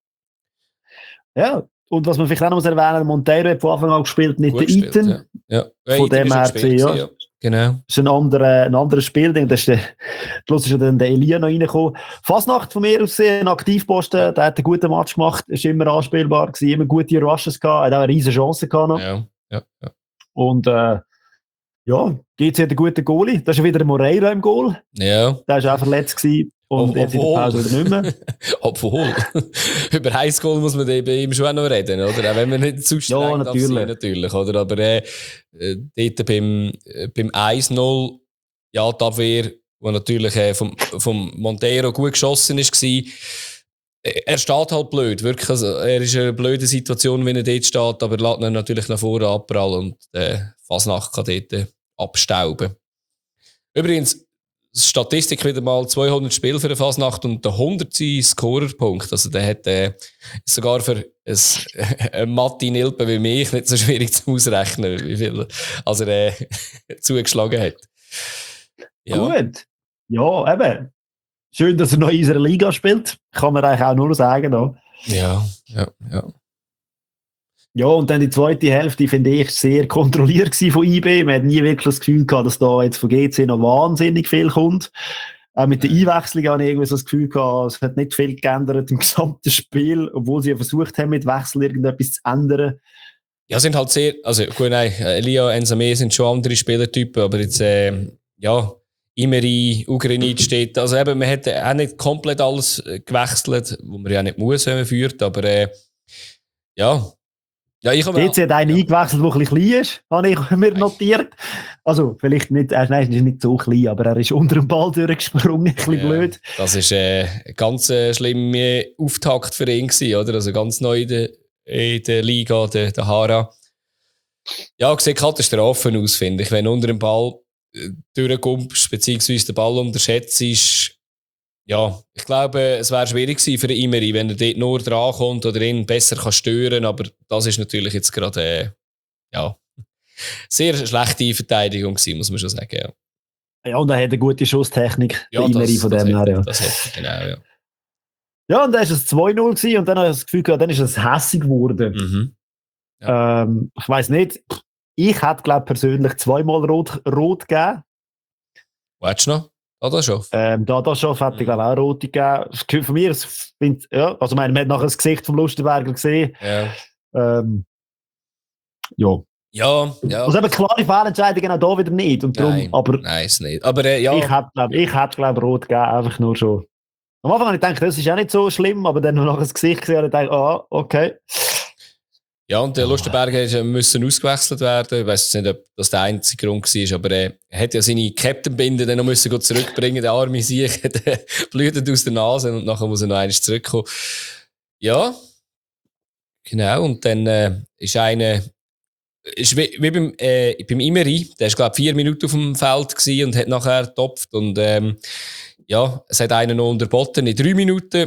Ja, und was man vielleicht auch noch erwähnen muss, Monteiro hat von Anfang an gespielt, nicht der Iten. Ja. Von dem her gesehen, ja. Genau. Das ist ein anderes Spiel. Das ist plus ist ja dann der Elia noch reingekommen. Fasnacht von mir aus gesehen, ein Aktivposten, der hat einen guten Match gemacht, ist immer anspielbar gewesen, immer gute Rushes gehabt, hat auch eine riesige Chance gehabt noch. Ja. Und ja, GC hat einen guten Goalie, da ist ja wieder ein Moreira im Goal. Ja. Der war auch verletzt gewesen. Und jetzt in der Pause wieder nicht mehr. Obwohl, über Highschool muss man bei ihm schon auch noch reden, oder? Auch wenn man nicht zu streng darf sein, natürlich, oder? Aber dort beim 1-0, ja, die Abwehr, wo natürlich vom Monteiro gut geschossen war, er steht halt blöd, wirklich. Also, er ist in einer blöden Situation, wenn er dort steht, aber lässt ihn natürlich nach vorne abprallen und Fasnacht kann dort abstauben. Übrigens, Statistik wieder mal 200 Spiele für eine Fasnacht und der 100. Scorerpunkt. Also der hat sogar für ein Matti Nilpe wie mich nicht so schwierig zu ausrechnen, wie viel er zugeschlagen hat. Ja. Gut. Ja, eben. Schön, dass er noch in unserer Liga spielt. Kann man eigentlich auch nur sagen. Da. Ja. Ja, und dann die zweite Hälfte, finde ich, sehr kontrolliert von IB. Man hat nie wirklich das Gefühl gehabt, dass da jetzt von GC noch wahnsinnig viel kommt. Auch mit der Einwechslung habe ich irgendwie so das Gefühl gehabt, es hat nicht viel geändert im gesamten Spiel, obwohl sie ja versucht haben, mit Wechsel irgendetwas zu ändern. Ja, sind halt sehr, also gut, nein, Elia, Ensame sind schon andere Spielertypen, aber jetzt, Imeri, Ugrinic steht, also eben, man hat auch nicht komplett alles gewechselt, wo man ja nicht muss, wenn man führt, aber ja, ich habe GC hat einen eingewechselt, der ein bisschen klein ist, habe ich mir notiert. Also, vielleicht nicht, nein, er ist nicht so klein, aber er ist unter dem Ball durchgesprungen, ein bisschen blöd. Das war ein ganz schlimmer Auftakt für ihn gewesen, oder? Also ganz neu in der Liga, der Hara. Ja, sieht Katastrophen aus, finde ich. Wenn du unter dem Ball durchkommst, beziehungsweise den Ball unterschätzt, Ja, ich glaube, es wäre schwierig gewesen für den Imeri, wenn er dort nur drankommt oder ihn besser kann stören. Aber das ist natürlich jetzt gerade sehr schlechte Verteidigung gewesen, muss man schon sagen. Ja, Ja, und er hat eine gute Schusstechnik, ja der Imeri von dem her. Ja. Das hat er, genau, ja. Ja, und dann war es 2-0 gewesen, und dann habe ich das Gefühl gehabt, dann ist es hässig geworden. Mhm. Ich weiss nicht, ich hätte, glaube persönlich 2-mal rot gegeben. Wo hättest du noch? Da schon? Da schon hätte ich, glaube auch rote gegeben. Das Gefühl von mir, ja, also man hat nachher das Gesicht vom Lustenberger gesehen. Ja. Ja. Ja. Also eben klare Fehlentscheidungen auch da wieder nicht. Und darum, nein, ist nicht. Aber ja. Ich hätte, glaube rot gegeben, einfach nur schon. Am Anfang habe ich gedacht, das ist auch nicht so schlimm, aber dann noch das Gesicht gesehen und ich dachte, okay. Ja, und der Lustenberger müssen ausgewechselt werden. Ich weiss nicht, ob das der einzige Grund war, aber er hat ja seine Captain-Binde dann noch müssen zurückbringen. Der arme Sieg blutet aus der Nase und nachher muss er noch einmal zurückkommen. Ja, genau. Und dann ist einer, ist wie beim Imeri, der war, glaube ich, 4 Minuten auf dem Feld gewesen und hat nachher getopft. Und es hat einen noch unterboten. In 3 Minuten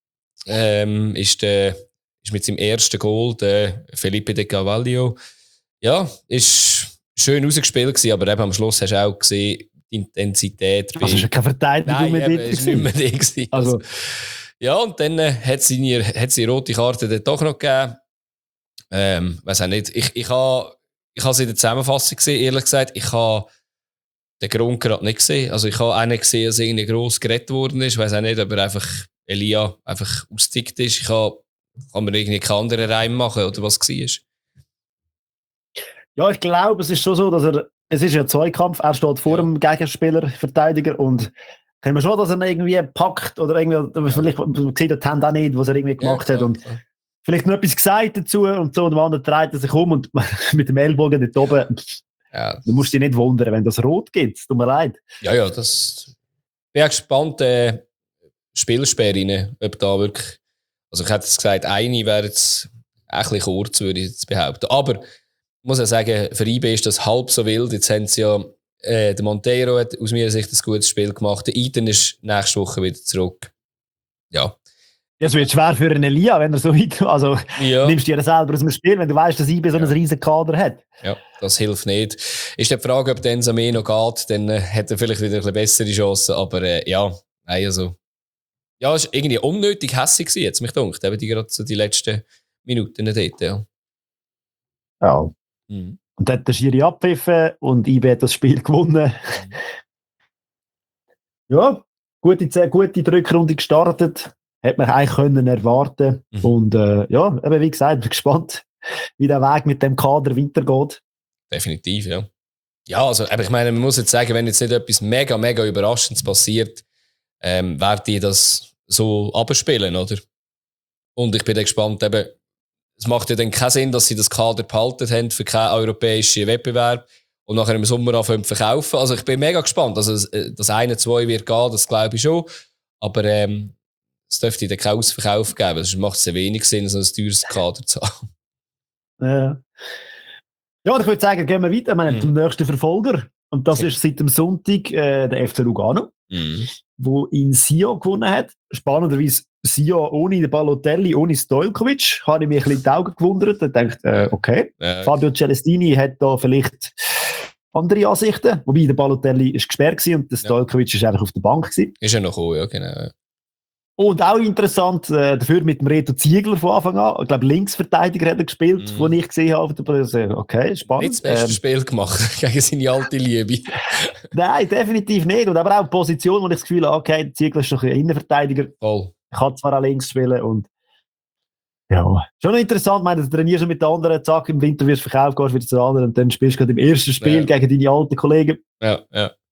ist mit seinem ersten Goal der Felipe de Carvalho. Ja, ist schön rausgespielt gewesen, aber eben am Schluss hast du auch gesehen, die Intensität. Also ist ja keine Verteidigung mehr dort. Ist nicht mehr da gewesen. Also, ja, und dann hat sie rote Karte dann doch noch gegeben. Weiß auch nicht. Ich habe sie in der Zusammenfassung gesehen, ehrlich gesagt. Ich habe den Grund gerade nicht gesehen. Also ich habe auch nicht gesehen, dass irgendwie gross gerettet worden ist. Ich weiß auch nicht, ob er einfach Elia einfach ausgetickt ist. Kann man irgendwie keine anderen Reim machen, oder was war? Ja, ich glaube, es ist schon so, dass es ist ja ein Zweikampf, er steht vor dem Gegenspieler, Verteidiger, und können wir schon, dass er ihn irgendwie packt, oder irgendwie, vielleicht man sieht die Hand auch nicht, was er irgendwie gemacht hat, und vielleicht noch etwas gesagt dazu, und so, und der andere dreht er sich um, und mit dem Ellbogen dort oben, du musst dich nicht wundern, wenn das rot gibt, tut mir leid. Ja, das bin ich gespannt, Spielsperre, ob da wirklich. Also ich hätte jetzt gesagt, eine wäre jetzt ein bisschen kurz, würde ich jetzt behaupten. Aber ich muss ja sagen, für IB ist das halb so wild. Jetzt haben sie ja, der Monteiro hat aus meiner Sicht ein gutes Spiel gemacht. Der Iden ist nächste Woche wieder zurück. Ja. Es wird schwer für einen Elia, wenn er so weit, also nimmst du dir selber aus dem Spiel, wenn du weißt, dass IB so einen riesen Kader hat. Ja, das hilft nicht. Ist die Frage, ob der Samé noch geht, dann hat er vielleicht wieder ein bisschen bessere Chancen. Aber also. Ja, es war irgendwie unnötig hässlich, jetzt mich dunkt. Eben gerade so die letzten Minuten dort, ja. Ja. Mhm. Und dann hat der Schiri abgepfiffen und IB hat das Spiel gewonnen. Ja, gute Rückrunde gestartet. Hätte man eigentlich können erwarten. Und eben wie gesagt, bin gespannt, wie der Weg mit dem Kader weitergeht. Definitiv, ja. Ja, also, aber ich meine, man muss jetzt sagen, wenn jetzt nicht etwas mega, mega Überraschendes passiert, werden die das so abspielen, oder? Und ich bin dann gespannt, eben, es macht ja dann keinen Sinn, dass sie das Kader behalten haben für keinen europäischen Wettbewerb und nachher im Sommer anfangen zu verkaufen. Also ich bin mega gespannt. Also das 1-2 wird gehen, das glaube ich schon. Aber es dürfte dann keinen Ausverkauf geben. Sonst macht es ja wenig Sinn, so ein teures Kader zu haben. Ja, und ich würde sagen, gehen wir weiter. Wir haben den nächsten Verfolger. Und das ist seit dem Sonntag der FC Lugano, wo in Sion gewonnen hat. Spannenderweise Sion ohne den Balotelli, ohne Stojkovic. Habe ich mich ein bisschen in die Augen gewundert. Ich dachte, okay, Fabio Celestini hat da vielleicht andere Ansichten. Wobei der Balotelli ist gesperrt war und der Stojkovic ist einfach auf der Bank gewesen. Ist ja noch cool, ja, genau. Und auch interessant, dafür mit dem Reto Ziegler von Anfang an. Ich glaube, Linksverteidiger hat er gespielt, den ich gesehen habe. Okay, spannend. Nicht das beste Spiel gemacht gegen seine alte Liebe. Nein, definitiv nicht. Und aber auch eine Position, wo ich das Gefühl habe, okay, der Ziegler ist doch ein Innenverteidiger. Voll. Ich kann zwar auch links spielen und ja, schon interessant. Ich meine, du trainierst mit den anderen, zack, im Winter wirst du verkauft, gehst wieder zu den anderen und dann spielst du gerade im ersten Spiel gegen deine alten Kollegen. Ja.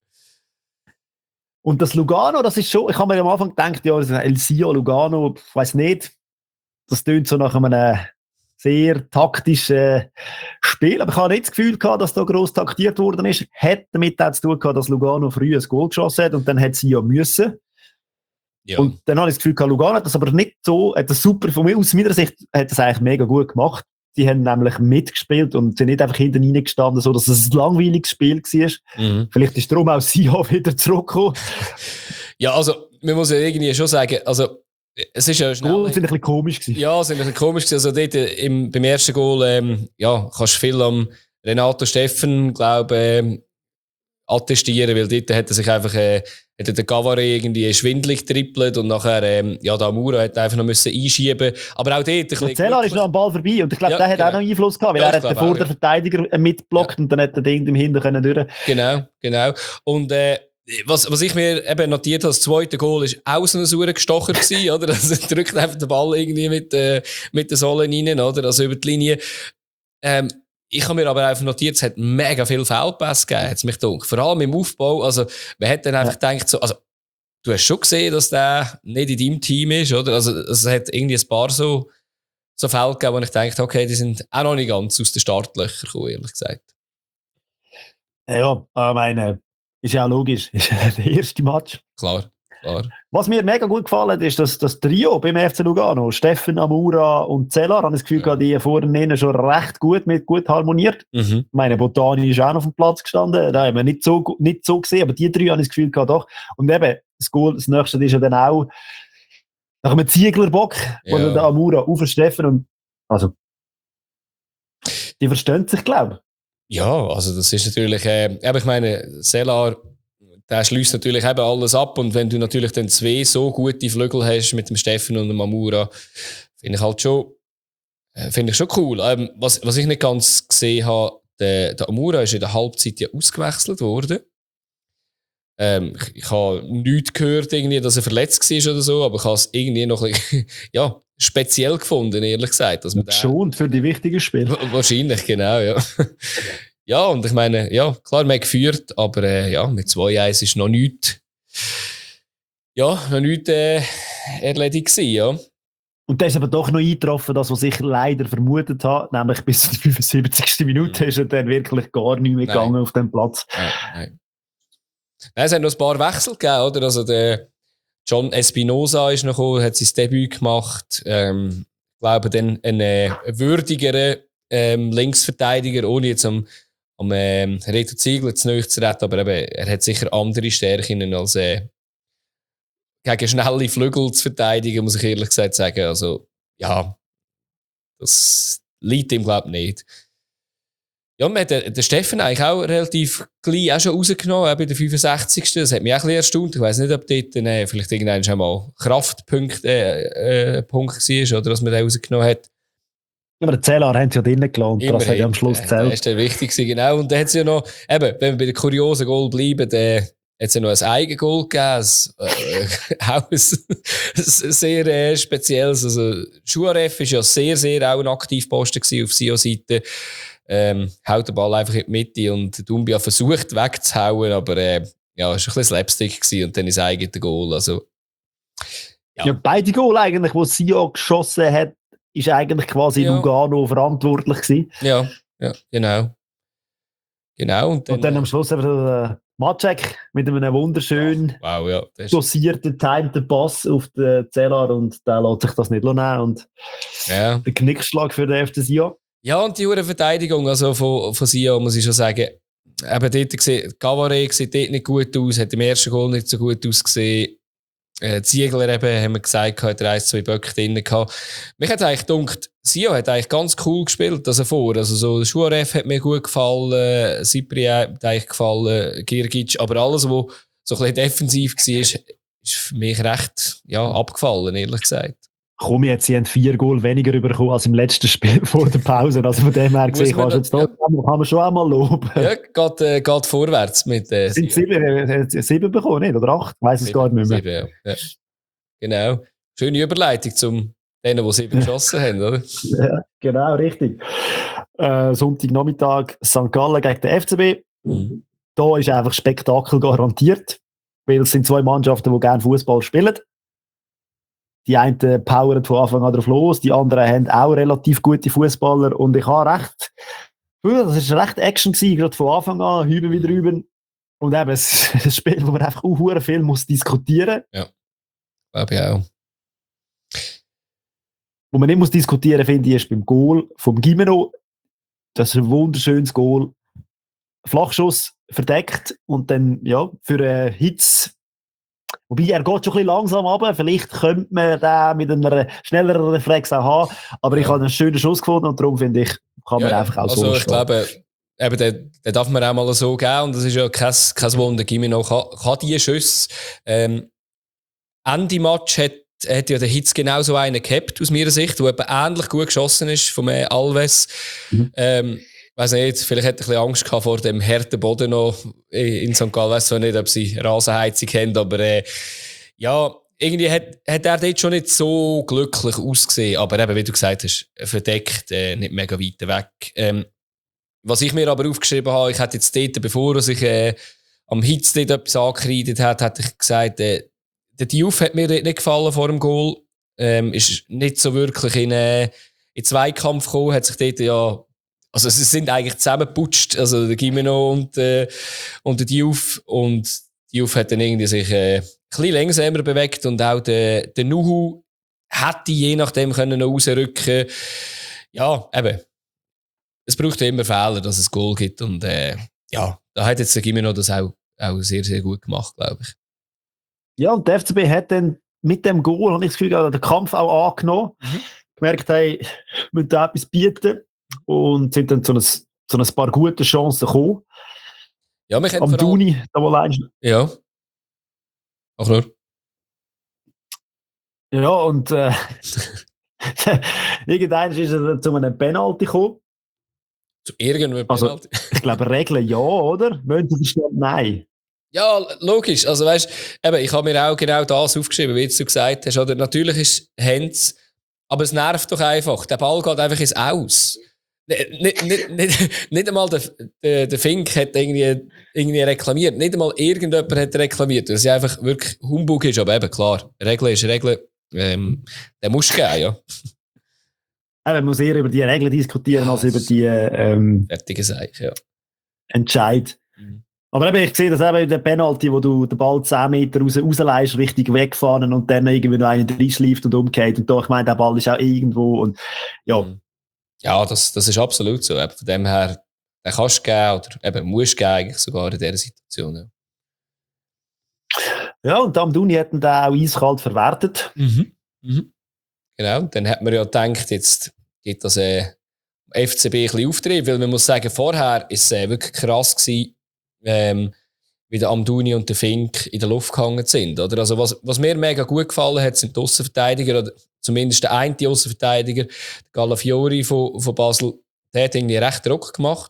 Und das Lugano, das ist schon, ich habe mir am Anfang gedacht, ja, das ist El Sion, Lugano, ich weiss nicht, das tönt so nach einem sehr taktischen Spiel, aber ich habe nicht das Gefühl gehabt, dass da gross taktiert worden ist. Hat damit auch zu tun gehabt, dass Lugano früh ein Goal geschossen hat und dann hat sie ja müssen. Ja. Und dann habe ich das Gefühl gehabt, Lugano hat das aber nicht so, hat das super, von mir, aus meiner Sicht hat das eigentlich mega gut gemacht. Die haben nämlich mitgespielt und sind nicht einfach hinten reingestanden, so dass es ein langweiliges Spiel war. Vielleicht ist darum auch Sion wieder zurückgekommen. Ja, also man muss ja irgendwie schon sagen, also, es ist ja schnell... Goal sind ein bisschen komisch gewesen. Ja, sind ein bisschen komisch gewesen. Also dort beim ersten Goal, ja, kannst du viel am Renato Steffen, glaube attestieren, weil dort hat er sich einfach, hat der Gavare irgendwie schwindelig trippelt und nachher, ja, der Amura hat einfach noch müssen einschieben. Aber auch dort ein bisschen... Zeller ist noch am Ball vorbei und ich glaube, Ja, der hat genau. auch noch Einfluss gehabt, weil Ja, er ich hat glaube vor auch, der Verteidiger mitblockt und dann hat er Ding im Hinter können durch. Genau. Und was ich mir eben notiert habe, das zweite Goal ist auch so ein saurer Gestocher gewesen, oder? Also er drückt einfach den Ball irgendwie mit den Sohlen rein, oder? Also über die Linie. Ich habe mir aber einfach notiert, es hat mega viel Fehlpässe gegeben, hat's mich gedacht. Vor allem im Aufbau. Also, man hat dann einfach gedacht, so, also, du hast schon gesehen, dass der nicht in deinem Team ist, oder? Also, es hat irgendwie ein paar so Fälle gegeben, wo ich dachte, okay, die sind auch noch nicht ganz aus den Startlöchern gekommen, ehrlich gesagt. Ja, ich meine, ist ja auch logisch. Ist der erste Match. Klar. Was mir mega gut gefallen hat, ist, dass das Trio beim FC Lugano, Steffen, Amura und Zeller, habe ich das Gefühl gehabt, die vorne schon recht gut harmoniert. Mhm. Ich meine, Botani ist auch noch auf dem Platz gestanden. Da haben wir nicht so gesehen, aber die drei habe ich das Gefühl gehabt, doch. Und eben, das nächste ist ja dann auch nach einem Zieglerbock, wo dann der Amura auf Steffen und, also, die verstehen sich, glaube ich. Ja, also das ist natürlich, aber ich meine, Selar, der schließt natürlich eben alles ab und wenn du natürlich dann zwei so gute Flügel hast mit dem Steffen und dem Amura, finde ich halt schon, cool. Was ich nicht ganz gesehen habe, der Amura ist in der Halbzeit ja ausgewechselt worden. Ich habe nichts gehört, irgendwie, dass er verletzt war oder so, aber ich habe es irgendwie noch ein bisschen, ja, speziell gefunden, ehrlich gesagt. Dass man schon für die wichtigen Spiele. Wahrscheinlich, genau, ja. Ja, und ich meine, ja, klar, man hat geführt, aber ja, mit 2-1 ist noch nichts, erledigt gewesen, ja. Und da ist aber doch noch eingetroffen, das, was ich leider vermutet habe, nämlich bis zur 75. Minute ist er dann wirklich gar nicht mehr gegangen auf dem Platz. Nein, es hat noch ein paar Wechsel gegeben, oder? Also der John Espinosa ist noch gekommen, hat sein Debüt gemacht. Ich glaube, dann ein würdigerer Linksverteidiger, ohne jetzt am Reto Ziegler zu nahe zu reden, aber eben, er hat sicher andere Stärken als gegen schnelle Flügel zu verteidigen, muss ich ehrlich gesagt sagen. Also, ja, das liegt ihm, glaube ich, nicht. Ja, man hat den Steffen eigentlich auch relativ gleich auch schon rausgenommen, bei der 65. Das hat mich auch ein bisschen erstaunt. Ich weiss nicht, ob dort vielleicht irgendwann schon mal Kraftpunkt war, oder dass man den rausgenommen hat. Aber den Zähler haben sie ja drinnen gelassen, das hat ja am Schluss gezählt. Das ist der wichtigste, genau. Und dann hat es ja noch, eben, wenn wir bei den kuriosen Goal bleiben, hat es ja noch ein Eigengoal gegeben, auch ein sehr spezielles. Also, Schuaref war ja sehr, sehr auch ein Aktivposten auf Sio-Seite. Haut den Ball einfach in die Mitte und Dumbia versucht wegzuhauen, aber ja, es war ein bisschen Slapstick gewesen und dann ist eigene Goal. Also, ja, beide Goal eigentlich, die Sio geschossen hat, ist eigentlich quasi Lugano verantwortlich gewesen. Ja, genau. Und dann am Schluss einfach Maciek mit einem wunderschön dosierten, timeden Pass auf den Zeller und der lässt sich das nicht nehmen und der Knickschlag für den FC Sion. Ja, und die Verteidigung also von Sion, muss ich schon sagen, eben dort Gavare sieht dort nicht gut aus, hat im ersten Goal nicht so gut ausgesehen. Ziegler eben, haben wir gesagt, hat 1-2 Böcke drin gehabt. Mich hat eigentlich gedacht, Sion hat eigentlich ganz cool gespielt, also vor. Also so, Schuaref hat mir gut gefallen, Cyprien hat eigentlich gefallen, Girgic, aber alles, was so ein bisschen defensiv war, ist für mich recht, abgefallen, ehrlich gesagt. Komm jetzt, sie haben 4 Goal weniger bekommen als im letzten Spiel vor der Pause. Also von dem her gesehen, kann man schon einmal loben. Ja, geht vorwärts mit sind 7 bekommen, nicht? Oder 8? Ich weiss es gar nicht mehr. 7, ja. Genau. Schöne Überleitung zum denen, die 7 geschossen haben, oder? Ja, genau, richtig. Sonntagnachmittag St. Gallen gegen den FCB. Da ist einfach Spektakel garantiert, weil es sind 2 Mannschaften, die gerne Fußball spielen. Die einen powern von Anfang an drauf los, die anderen haben auch relativ gute Fußballer und ich habe das war recht Action gewesen, gerade von Anfang an, hüben wie drüben. Und eben, es ist ein Spiel, wo man einfach auch viel muss diskutieren. Ja, glaube ich auch. Wo man nicht muss diskutieren, finde ich, ist beim Goal vom Gimeno. Das ist ein wunderschönes Goal. Flachschuss verdeckt und dann, für einen Hitz Wobei, er geht schon ein bisschen langsam runter. Vielleicht könnte man den mit einer schnelleren Reflex auch haben. Aber ich habe einen schönen Schuss gefunden und darum finde ich, kann man einfach auch so also ich stehen. glaube, eben, den darf man auch mal so geben. Und das ist ja kein Wunder. Gimeno kann die Schüsse. Ende Match hat ja der Hitz genau so einen gehabt, aus meiner Sicht, der ähnlich gut geschossen ist vom Alves. Weiß nicht, vielleicht hätte ich ein bisschen Angst gehabt vor dem harten Boden noch in St. Gallen. Weiß zwar nicht, ob sie Rasenheizung haben, aber ja, irgendwie hat er dort schon nicht so glücklich ausgesehen. Aber eben, wie du gesagt hast, verdeckt, nicht mega weit weg. Was ich mir aber aufgeschrieben habe, ich hätte jetzt dort, bevor ich am Hitz dort etwas angekreidet hat, hätte ich gesagt, der Diouf hat mir dort nicht gefallen vor dem Goal. Ist nicht so wirklich in Zweikampf gekommen, hat sich dort ja, also sie sind eigentlich zusammengeputscht, also der Gimeno und der Diouf. Und Diouf hat dann irgendwie sich ein bisschen langsamer bewegt und auch der Nuhu hätte je nachdem können noch rausrücken. Ja, eben. Es braucht immer Fehler, dass es Goal gibt und ja, da hat jetzt der Gimeno das auch sehr, sehr gut gemacht, glaube ich. Ja, und der FCB hat dann mit dem Goal, habe ich das Gefühl, den Kampf auch angenommen. Gemerkt, hey, wir müssen da etwas bieten und sind dann zu ein paar guten Chancen gekommen. Ja, wir am Duni, da wohl eins. Ja. Ach nur. Ja, und irgendwann ist es zu einem Penalty gekommen. Zu irgendeinem Also, Penalty? ich glaube, Regeln ja, oder? Müssen Sie verstehen? Nein. Ja, logisch. Also weißt, eben, ich habe mir auch genau das aufgeschrieben, wie du gesagt hast. Oder natürlich ist Hands, aber es nervt doch einfach. Der Ball geht einfach ins Aus. Nicht einmal der Fink hat irgendwie reklamiert. Nicht einmal irgendjemand hat reklamiert. Dass es einfach wirklich Humbug ist. Aber eben, klar, Regeln ist Regeln. Der muss gehen, ja. Man muss eher über die Regeln diskutieren, als über die fertige Sache, ja. Entscheid. Aber eben, ich sehe das eben in der Penalty, wo du den Ball 10 Meter rausleihst, richtig wegfahren und dann irgendwie noch einen reinschleift und umgeht. Und da, ich meine, der Ball ist auch irgendwo und ja. Ja, das ist absolut so. Von dem her, den kannst du geben oder eben musst du geben, eigentlich sogar in dieser Situation. Ja, und am Duni hätten da auch eiskalt verwertet. Genau, dann hat man ja gedacht, jetzt gibt das FCB ein bisschen Auftrieb, weil man muss sagen, vorher war es wirklich krass gewesen, wie der Amdouni und der Fink in der Luft gehangen sind. Oder? Also was mir mega gut gefallen hat, sind die Aussenverteidiger, oder zumindest der eine Aussenverteidiger, der Galafiori von Basel, der hat irgendwie recht Druck gemacht.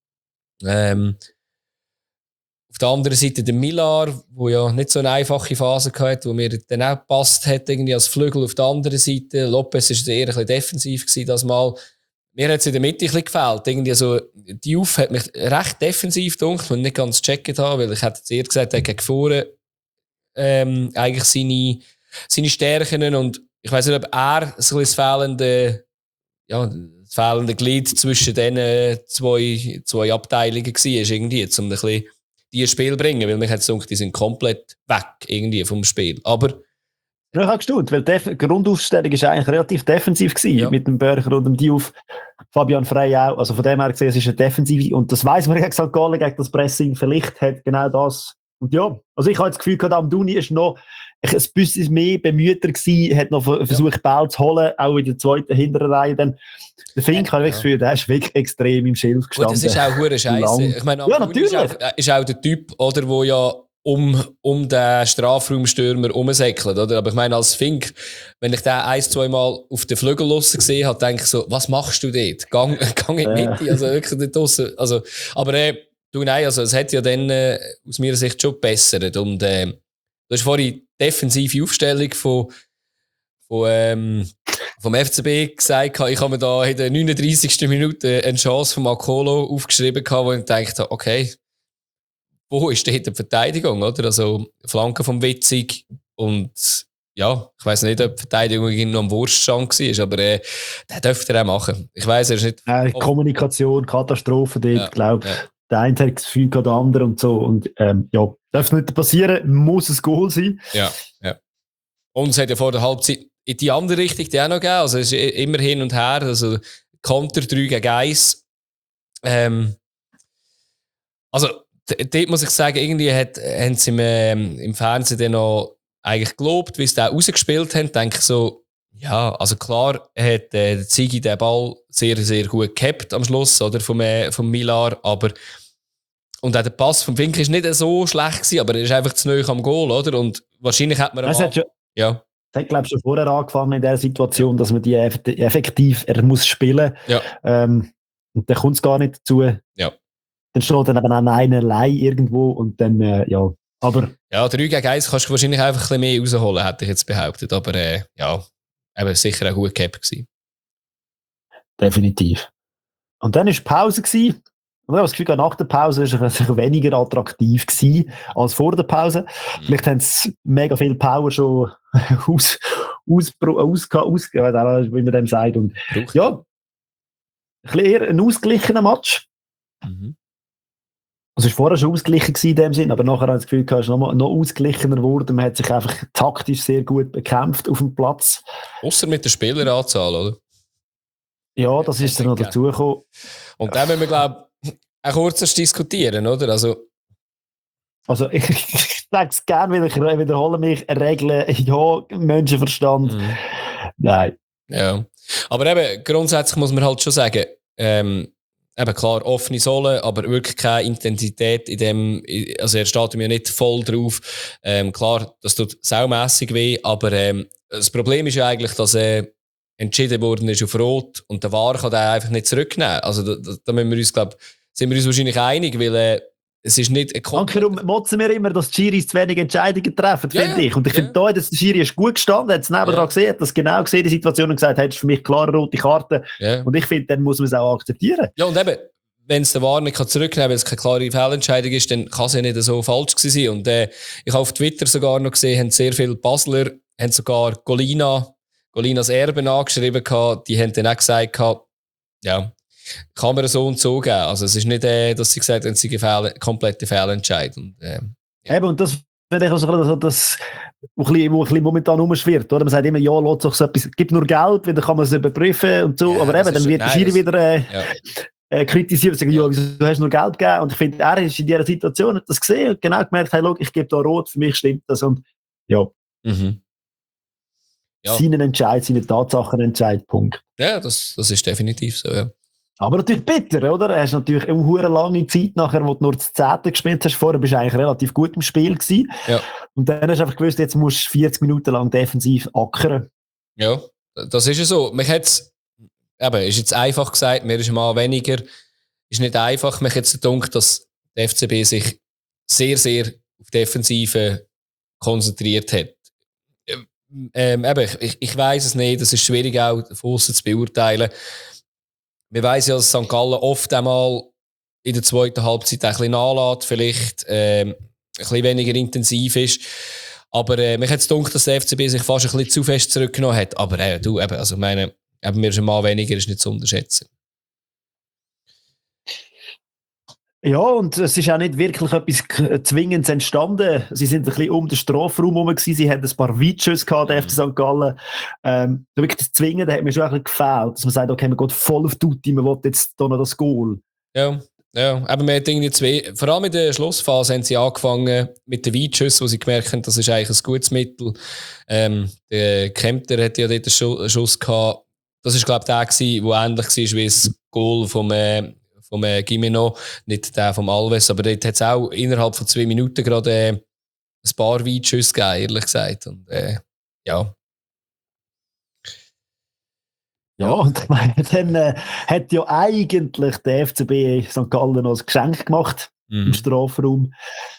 Auf der anderen Seite der Millar, der ja nicht so eine einfache Phase hatte, wo mir dann auch gepasst hat, irgendwie als Flügel auf der anderen Seite. Lopez war eher ein bisschen defensiv gewesen, das Mal. Mir hat es in der Mitte ein bisschen gefehlt. Irgendwie so, Diouf hat mich recht defensiv gedacht und nicht ganz gecheckt haben, weil ich hätte eher gesagt, er hat gegen vorne eigentlich seine Stärken und ich weiss nicht, ob er so das fehlende Glied zwischen diesen zwei Abteilungen war, irgendwie, um ein bisschen die Spiel bringen, weil mich hat gedacht, die sind komplett weg irgendwie vom Spiel. Aber ja, ich habe gestaunt, weil die Grundaufstellung war eigentlich relativ defensiv gewesen, mit dem Börcher und dem Diouf. Fabian Frey auch. Also von dem her gesehen, es ist eine Defensive. Und das weiss man gegen St. Gallen, gegen das Pressing. Vielleicht hat genau das. Und ja, also ich habe das Gefühl gehabt, Amdouni ist noch ein bisschen mehr bemühter gewesen, hat noch versucht, Ball zu holen, auch in der zweiten hinteren Reihe. Dann der Fink, habe ich das Gefühl, der ist wirklich extrem im Schilf gestanden. Gut, das ist auch hure Scheiße. Ich meine, Amdouni ist auch der Typ, oder, wo ja um den Strafraumstürmer herumsäckelt, oder? Aber ich meine, als Fink, wenn ich den 1-2 Mal auf den Flügel draussen gesehen habe, denke ich so, was machst du dort? Gang in die Mitte, also wirklich dort draussen. Also, aber nein, also es hat ja dann aus meiner Sicht schon gebessert. Und du hast vorhin die defensive Aufstellung vom FCB gesagt, ich habe mir da in der 39. Minute eine Chance von Makolo aufgeschrieben, wo ich dachte, okay, wo ist denn die Verteidigung, oder? Also, Flanke vom Witzig und ja, ich weiss nicht, ob die Verteidigung noch am Wurststand war, aber der dürfte er auch machen. Ich weiss, er ist nicht... Kommunikation, Katastrophe dort, glaube ich. Ja. Der eine hat das Gefühl, der andere und so. Und ja, darf es nicht passieren, muss ein Goal sein. Ja. Und es hat ja vor der Halbzeit in die andere Richtung die auch noch gegeben. Also es ist immer hin und her. Also Konter 3 gegen 1. Also dort muss ich sagen, irgendwie haben sie im Fernsehen dann noch eigentlich gelobt, wie sie den rausgespielt haben. Denke ich so, ja, also klar hat der Ziggy den Ball sehr, sehr gut gehabt am Schluss, oder, vom Millar, aber und auch der Pass vom Fink ist nicht so schlecht gewesen, aber er ist einfach zu nahe am Goal, oder? Und wahrscheinlich hat man ja. Das hat, glaube ich, schon vorher angefangen in der Situation, dass man die effektiv, er muss spielen. Ja. Und dann kommt es gar nicht dazu. Ja. Dann steht dann eben an einerlei irgendwo und dann, ja. Aber. Ja, 3 gegen 1 kannst du wahrscheinlich einfach ein bisschen mehr rausholen, hätte ich jetzt behauptet. Aber ja, eben sicher auch gut gehabt gewesen. Definitiv. Und dann war Pause gewesen. Und ich habe das Gefühl, nach der Pause war es weniger attraktiv gewesen als vor der Pause. Vielleicht haben sie mega viel Power schon wie man dem sagt. Und ja, ein bisschen eher ein ausgeglichener Match. Mhm. Also es war vorher schon ausgeglichen in dem Sinn, aber nachher habe ich das Gefühl, es ist noch ausgeglichener geworden. Man hat sich einfach taktisch sehr gut bekämpft auf dem Platz. Ausser mit der Spieleranzahl, oder? Ja, das ist dann noch dazugekommen. Und dann müssen wir, glaube ich, auch kurz diskutieren, oder? Also ich sage es gerne, ich wiederhole mich, Regeln, ja, Menschenverstand, nein. Ja, aber eben, grundsätzlich muss man halt schon sagen, eben klar, offene Sohlen, aber wirklich keine Intensität in dem, also er steht mir nicht voll drauf. Klar, das tut saumässig weh, aber das Problem ist ja eigentlich, dass entschieden worden ist auf Rot und der VAR kann den einfach nicht zurücknehmen. Also da müssen wir uns, glaube sind wir uns wahrscheinlich einig, weil es ist nicht ein Darum motzen wir immer, dass die Schiris zu wenig Entscheidungen treffen, finde ich. Und ich finde da, dass der Schiri ist gut gestanden, hat es nebenan gesehen, hat das genau gesehen, die Situation, und gesagt, das ist für mich klare rote Karte. Ja. Und ich finde, dann muss man es auch akzeptieren. Ja, und eben, wenn es der VAR nicht zurücknehmen kann, weil es keine klare Fehlentscheidung ist, dann kann es ja nicht so falsch gewesen sein. Und ich habe auf Twitter sogar noch gesehen, haben sehr viele Basler, haben sogar Golinas Erben angeschrieben gehabt, die haben dann auch gesagt gehabt, ja, kann man so und so geben. Also es ist nicht, dass sie gesagt haben, es sei eine komplette Fehlentscheidung. Ja. Eben, und das finde ich also das, wo ein bisschen momentan rumschwirrt. Oder? Man sagt immer, ja, lass doch so etwas, gib nur Geld, dann kann man es überprüfen und so. Ja, aber eben, dann wird der Schiri wieder kritisiert und sagt, ja, wieso hast du nur Geld gegeben? Und ich finde, er ist in dieser Situation, hat das gesehen und genau gemerkt, hey, look, ich gebe da rot, für mich stimmt das. Und ja. Seinen Entscheid, seinen Tatsachenentscheid, Punkt. Ja, das ist definitiv so, ja. Aber natürlich bitter, oder? Er hast natürlich eine lange Zeit nachher, wo du nur das 10. gespielt hast. Vorher bist du eigentlich relativ gut im Spiel gewesen. Ja. Und dann hast du einfach gewusst, jetzt musst du 40 Minuten lang defensiv ackern. Ja, das ist ja so. Mich hat's, eben, ist jetzt einfach gesagt, mir ist mal weniger, ist nicht einfach. Mich hat es gedacht, dass der FCB sich sehr, sehr auf Defensive konzentriert hat. Eben, ich weiss es nicht, es ist schwierig auch von aussen zu beurteilen. Wir weiss ja, dass St. Gallen oft einmal in der zweiten Halbzeit ein bisschen nachlässt, vielleicht ein bisschen weniger intensiv ist. Aber mich hat es gedacht, dass der FCB sich fast ein bisschen zu fest zurückgenommen hat. Aber du, eben, also meine, mir ist ein Mal weniger, ist nicht zu unterschätzen. Ja, und es ist auch nicht wirklich etwas Zwingendes entstanden. Sie sind ein bisschen um den Strafraum herum gewesen. Sie hatten ein paar Weitschüsse gehabt, der FC St. Gallen. Wirklich das Zwingende hat mir schon ein bisschen gefehlt, dass man sagt, okay, man geht voll auf Tutti, man will jetzt da noch das Goal. Ja, aber man hat irgendwie vor allem in der Schlussphase haben sie angefangen mit den Weitschüssen, wo sie gemerkt haben, das ist eigentlich ein gutes Mittel. Der Kempter hat ja dort einen Schuss gehabt. Das war, glaube ich, der gewesen, der ähnlich war wie das Goal vom Gimeno, nicht der vom Alves, aber dort hat es auch innerhalb von 2 Minuten gerade ein paar Weitschüsse gegeben, ehrlich gesagt. Und ja. Ja, und ich meine, dann hat ja eigentlich der FCB St. Gallen noch ein Geschenk gemacht im Strafraum.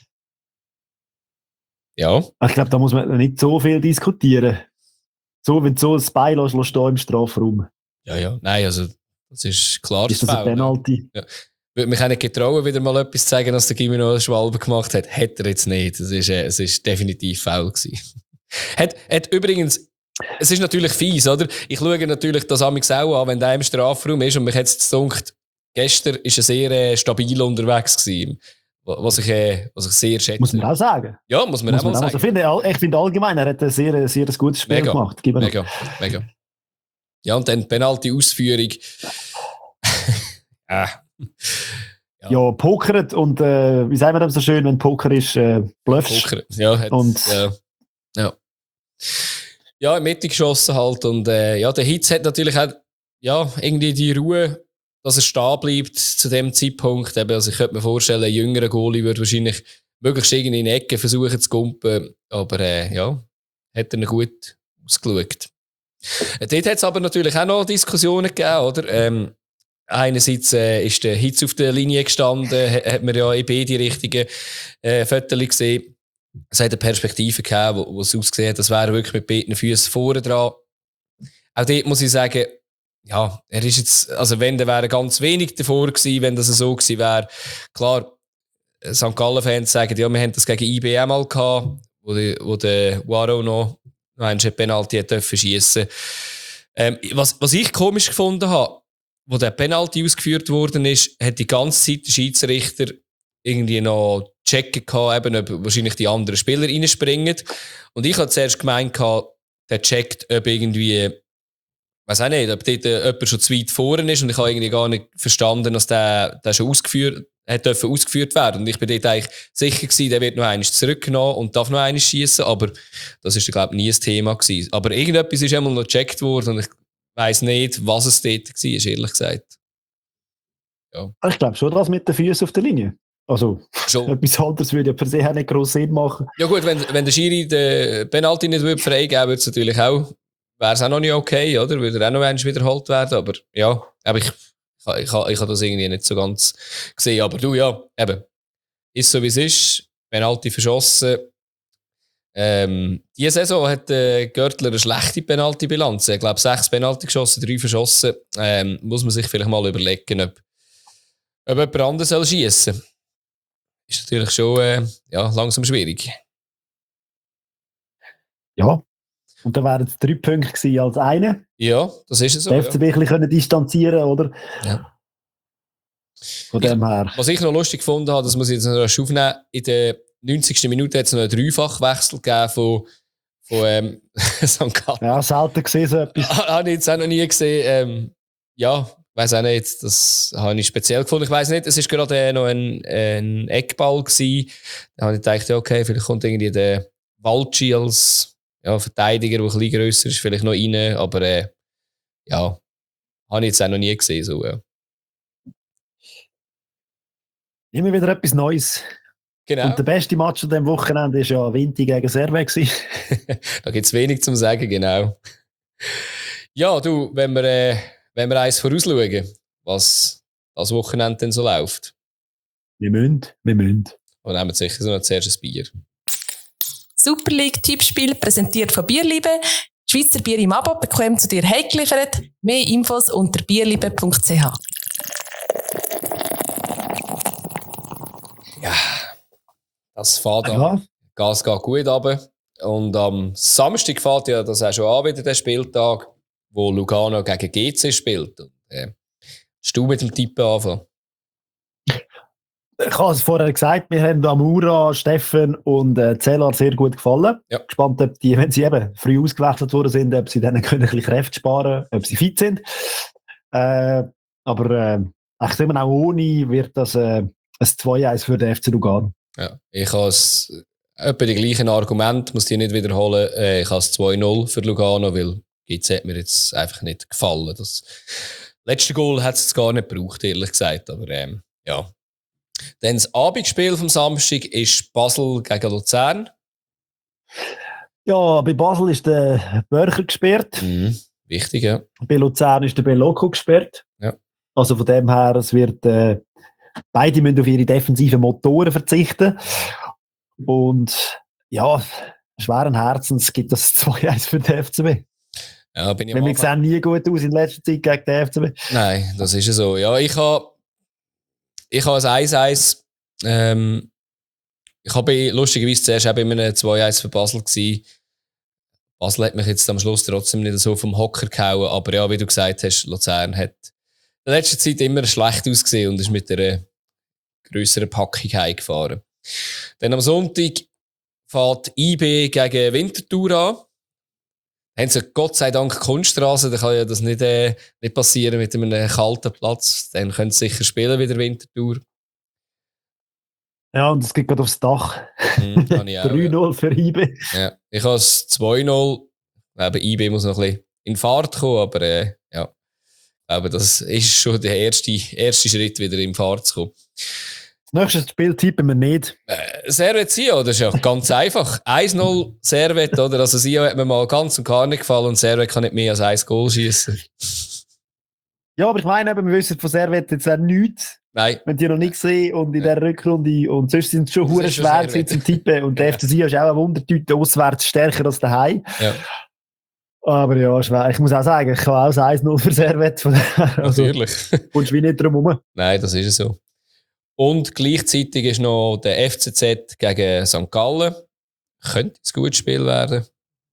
Ja. Ich glaube, da muss man nicht so viel diskutieren. So, wenn du so ein Bein lässt im Strafraum. Ja. Nein, also das ist klar. Ist das ein Penalty? Ja. Würde mich auch nicht getrauen, wieder mal etwas zu sagen, dass der Gimeno einen Schwalbe gemacht hat. Hat er jetzt nicht. Es ist definitiv faul gewesen. hat übrigens, es ist natürlich fies, oder? Ich schaue natürlich das amigs auch an, wenn der im Strafraum ist und mich hat es gedacht, gestern ist er sehr stabil unterwegs gewesen. Was ich sehr schätze. Muss man auch sagen. Ja, muss man auch mal sagen. Ich finde allgemein, er hat ein sehr, sehr gutes Spiel gemacht. Mega. Ja, und dann Penalty-Ausführung. Ja, pokert und wie sagen wir das so schön, wenn Poker ist, bluffst. Poker, ja. Ja. Ja, in die Mitte geschossen halt. Und ja, der Hitz hat natürlich auch irgendwie die Ruhe, dass er stehen bleibt zu dem Zeitpunkt. Eben, also ich könnte mir vorstellen, ein jüngerer Goalie würde wahrscheinlich möglichst irgendwie in Ecke versuchen zu kumpen. Aber hat er ihn gut ausgeschaut. Dort hat es aber natürlich auch noch Diskussionen gegeben, oder? Einerseits ist der Hitz auf der Linie gestanden, hat man ja in beide Richtungen Fotos gesehen. Es hat eine Perspektive gegeben, wo es ausgesehen hat, das wäre wirklich mit beiden Füßen vorne dran. Auch dort muss ich sagen, ja, er ist jetzt, also wenn, dann wäre ganz wenig davor gewesen, wenn das so gewesen wäre. Klar, St. Gallen-Fans sagen, ja, wir haben das gegen IBM mal gehabt, wo der Waro noch einen Penalty hat dürfen schiessen. Was ich komisch gefunden habe, wo der Penalty ausgeführt worden ist, hat die ganze Zeit der Schiedsrichter irgendwie noch checken gehabt, eben, ob wahrscheinlich die anderen Spieler reinspringen. Und ich habe zuerst gemeint, der checkt, ob irgendwie, weiß auch nicht, ob dort jemand schon zu weit vorne ist, und ich habe irgendwie gar nicht verstanden, dass der schon ausgeführt werden. Und ich bin dort eigentlich sicher gewesen, der wird noch einmal zurückgenommen und darf noch einmal schiessen, aber das ist, glaube ich, nie ein Thema gewesen. Aber irgendetwas ist einmal noch gecheckt worden und ich weiss nicht, was es dort war, ehrlich gesagt. Ja. Ich glaube schon, das mit den Füßen auf der Linie. Also, schon. Etwas anderes würde ja per se nicht gross Sinn machen. Ja gut, wenn der Schiri den Penalty nicht freigeben würde, es natürlich auch, wäre es auch noch nicht okay, oder? Würde er auch noch einmal wiederholt werden, aber ja, aber ich habe das irgendwie nicht so ganz gesehen, aber du, ja, eben, ist so wie es ist, Penalty verschossen. Diese Saison hat Görtler eine schlechte Penalty-Bilanz. Ich glaube, 6 Penalty geschossen, 3 verschossen. Muss man sich vielleicht mal überlegen, ob jemand anderes schiessen soll. Ist natürlich schon langsam schwierig. Ja. Und dann wären es 3 Punkte gewesen als eine. Ja, das ist es so. Der FCB ein bisschen distanzieren, oder? Ja. Von dem her. Was ich noch lustig gefunden habe, das muss ich jetzt noch aufnehmen, in der 90. Minute hat es noch einen Dreifachwechsel gegeben von St. Gallen. Ja, selten gesehen so etwas. Habe ich jetzt auch noch nie gesehen. Weiß auch nicht, das habe ich speziell gefunden. Ich weiß nicht, es war gerade noch ein Eckball gewesen. Da habe ich gedacht, okay, vielleicht kommt irgendwie der Walci als Verteidiger, der ein bisschen grösser ist, vielleicht noch rein. Aber habe ich jetzt auch noch nie gesehen. So, ja. Immer wieder etwas Neues. Genau. Und der beste Match an diesem Wochenende war ja Vinti gegen Servet. Da gibt es wenig zum Sagen, genau. Ja, du, wenn wir eins vorausschauen, was das Wochenende denn so läuft. Wir müssen. Und nehmen wir sicher so noch zuerst ein Bier. Super League-Tippspiel präsentiert von Bierliebe. Schweizer Bier im Abo bekommt zu dir heimgeliefert. Mehr Infos unter bierliebe.ch. Ja, das fährt an. Gas geht gut runter. Und am Samstag fährt ja das auch schon an, wieder der Spieltag, wo Lugano gegen GC spielt. Und, du mit dem Tippen anfangen? Ich habe es vorher gesagt, wir haben Amura, Steffen und Zellar sehr gut gefallen. Ja. Gespannt, ob die, wenn sie eben früh ausgewechselt worden sind, ob sie dann können ein bisschen Kräfte sparen, ob sie fit sind. Aber ich sage auch ohne wird das ein 2-1 für den FC Lugano. Ja, ich habe etwa die gleichen Argumente, muss die nicht wiederholen. Ich habe es 2-0 für Lugano, weil GC hat mir jetzt einfach nicht gefallen. Das letzte Goal hat es gar nicht gebraucht, ehrlich gesagt. Aber ja. Dann das Abendspiel vom Samstag ist Basel gegen Luzern. Ja, bei Basel ist der Börcher gesperrt. Wichtig, ja. Bei Luzern ist der Bellocco gesperrt. Ja. Also von dem her, es wird beide müssen auf ihre defensiven Motoren verzichten. Und ja, schweren Herzens gibt das 2-1 für den FCB. Ja, bin ich wir sehen nie gut aus in letzter Zeit gegen den FCB. Nein, das ist ja so. Ja, ich habe ein 1-1. Ich habe lustigerweise zuerst auch bei einem 2-1 für Basel gewesen. Basel hat mich jetzt am Schluss trotzdem nicht so vom Hocker gehauen. Aber ja, wie du gesagt hast, Luzern hat in letzter Zeit immer schlecht ausgesehen und ist mit einer grösseren Packung heimgefahren. Dann am Sonntag fährt IB gegen Winterthur an. Haben sie Gott sei Dank Kunststraße, dann kann ja das nicht passieren mit einem kalten Platz. Dann können sie sicher spielen wieder Winterthur. Ja, und es geht gerade aufs Dach. Habe ich auch, 3-0 für IB. Ja. Ich habe es 2-0. Eben, IB muss noch ein bisschen in Fahrt kommen, aber ja. Aber das ist schon der erste Schritt, wieder in Fahrt zu kommen. Das nächste Spiel tippen wir nicht. Servet Sion, das ist ja ganz einfach. 1-0 Servet, oder? Also Sion hat mir mal ganz und gar nicht gefallen und Servet kann nicht mehr als 1 Goal schießen. Ja, aber ich meine, eben, wir wissen von Servet jetzt auch nichts. Nein. Wenn die noch nicht gesehen und in der Rückrunde und sonst sind es schon hure schwer zum Tippen und der FC Sion ist auch eine Wundertüte auswärts stärker als daheim. Ja. Aber ja, schwer. Ich muss auch sagen, ich kann auch 1-0 für Servet. Also, natürlich. kommst du wie nicht drum herum. Nein, das ist so. Und gleichzeitig ist noch der FCZ gegen St. Gallen. Könnte ein gutes Spiel werden.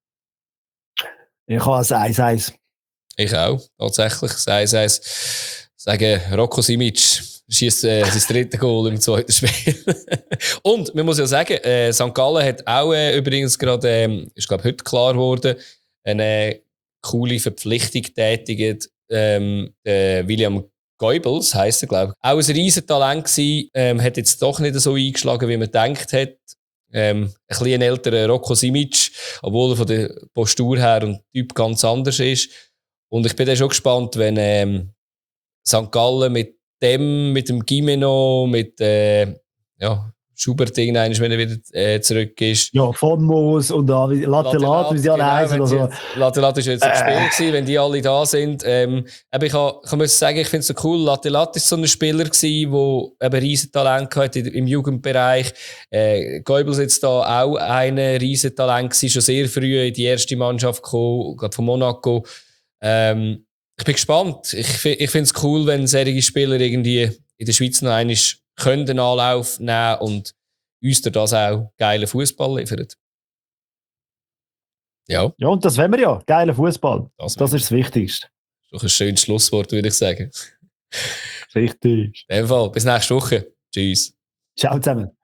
Ich habe ein 1-1. Ich auch, tatsächlich. 1-1. Sagen, Rocco Simic schießt sein drittes Goal im zweiten Spiel. Und man muss ja sagen, St. Gallen hat auch übrigens gerade, ist glaube heute klar geworden, eine coole Verpflichtung tätigt. William Goebbels heisst er, glaube ich. Auch ein Riesentalent gewesen, hat jetzt doch nicht so eingeschlagen, wie man gedacht hat. Ein bisschen älterer Rocco Simic, obwohl er von der Postur her und Typ ganz anders ist. Und ich bin dann schon gespannt, wenn St. Gallen mit dem Gimeno, mit Schubert irgendwann, wenn er wieder zurück ist. Ja, von Moos und Latelat, wie sie alle heißen. Also. Latelat war jetzt ein Spiel, wenn die alle da sind. Ich muss sagen, ich finde es so cool. Latelat war so ein Spieler, der ein riesen Talent hatte im Jugendbereich. Goebbels jetzt da auch ein riesen Talent gewesen, schon sehr früh in die erste Mannschaft gekommen, gerade von Monaco. Ich bin gespannt. Ich finde es cool, wenn solche Spieler irgendwie in der Schweiz noch einmal einen Anlauf nehmen und uns durch das auch geilen Fußball liefern. Ja. Ja, und das wollen wir ja. Geiler Fußball. Das ist das Wichtigste. Doch ein schönes Schlusswort, würde ich sagen. Richtig. In dem Fall, bis nächste Woche. Tschüss. Ciao zusammen.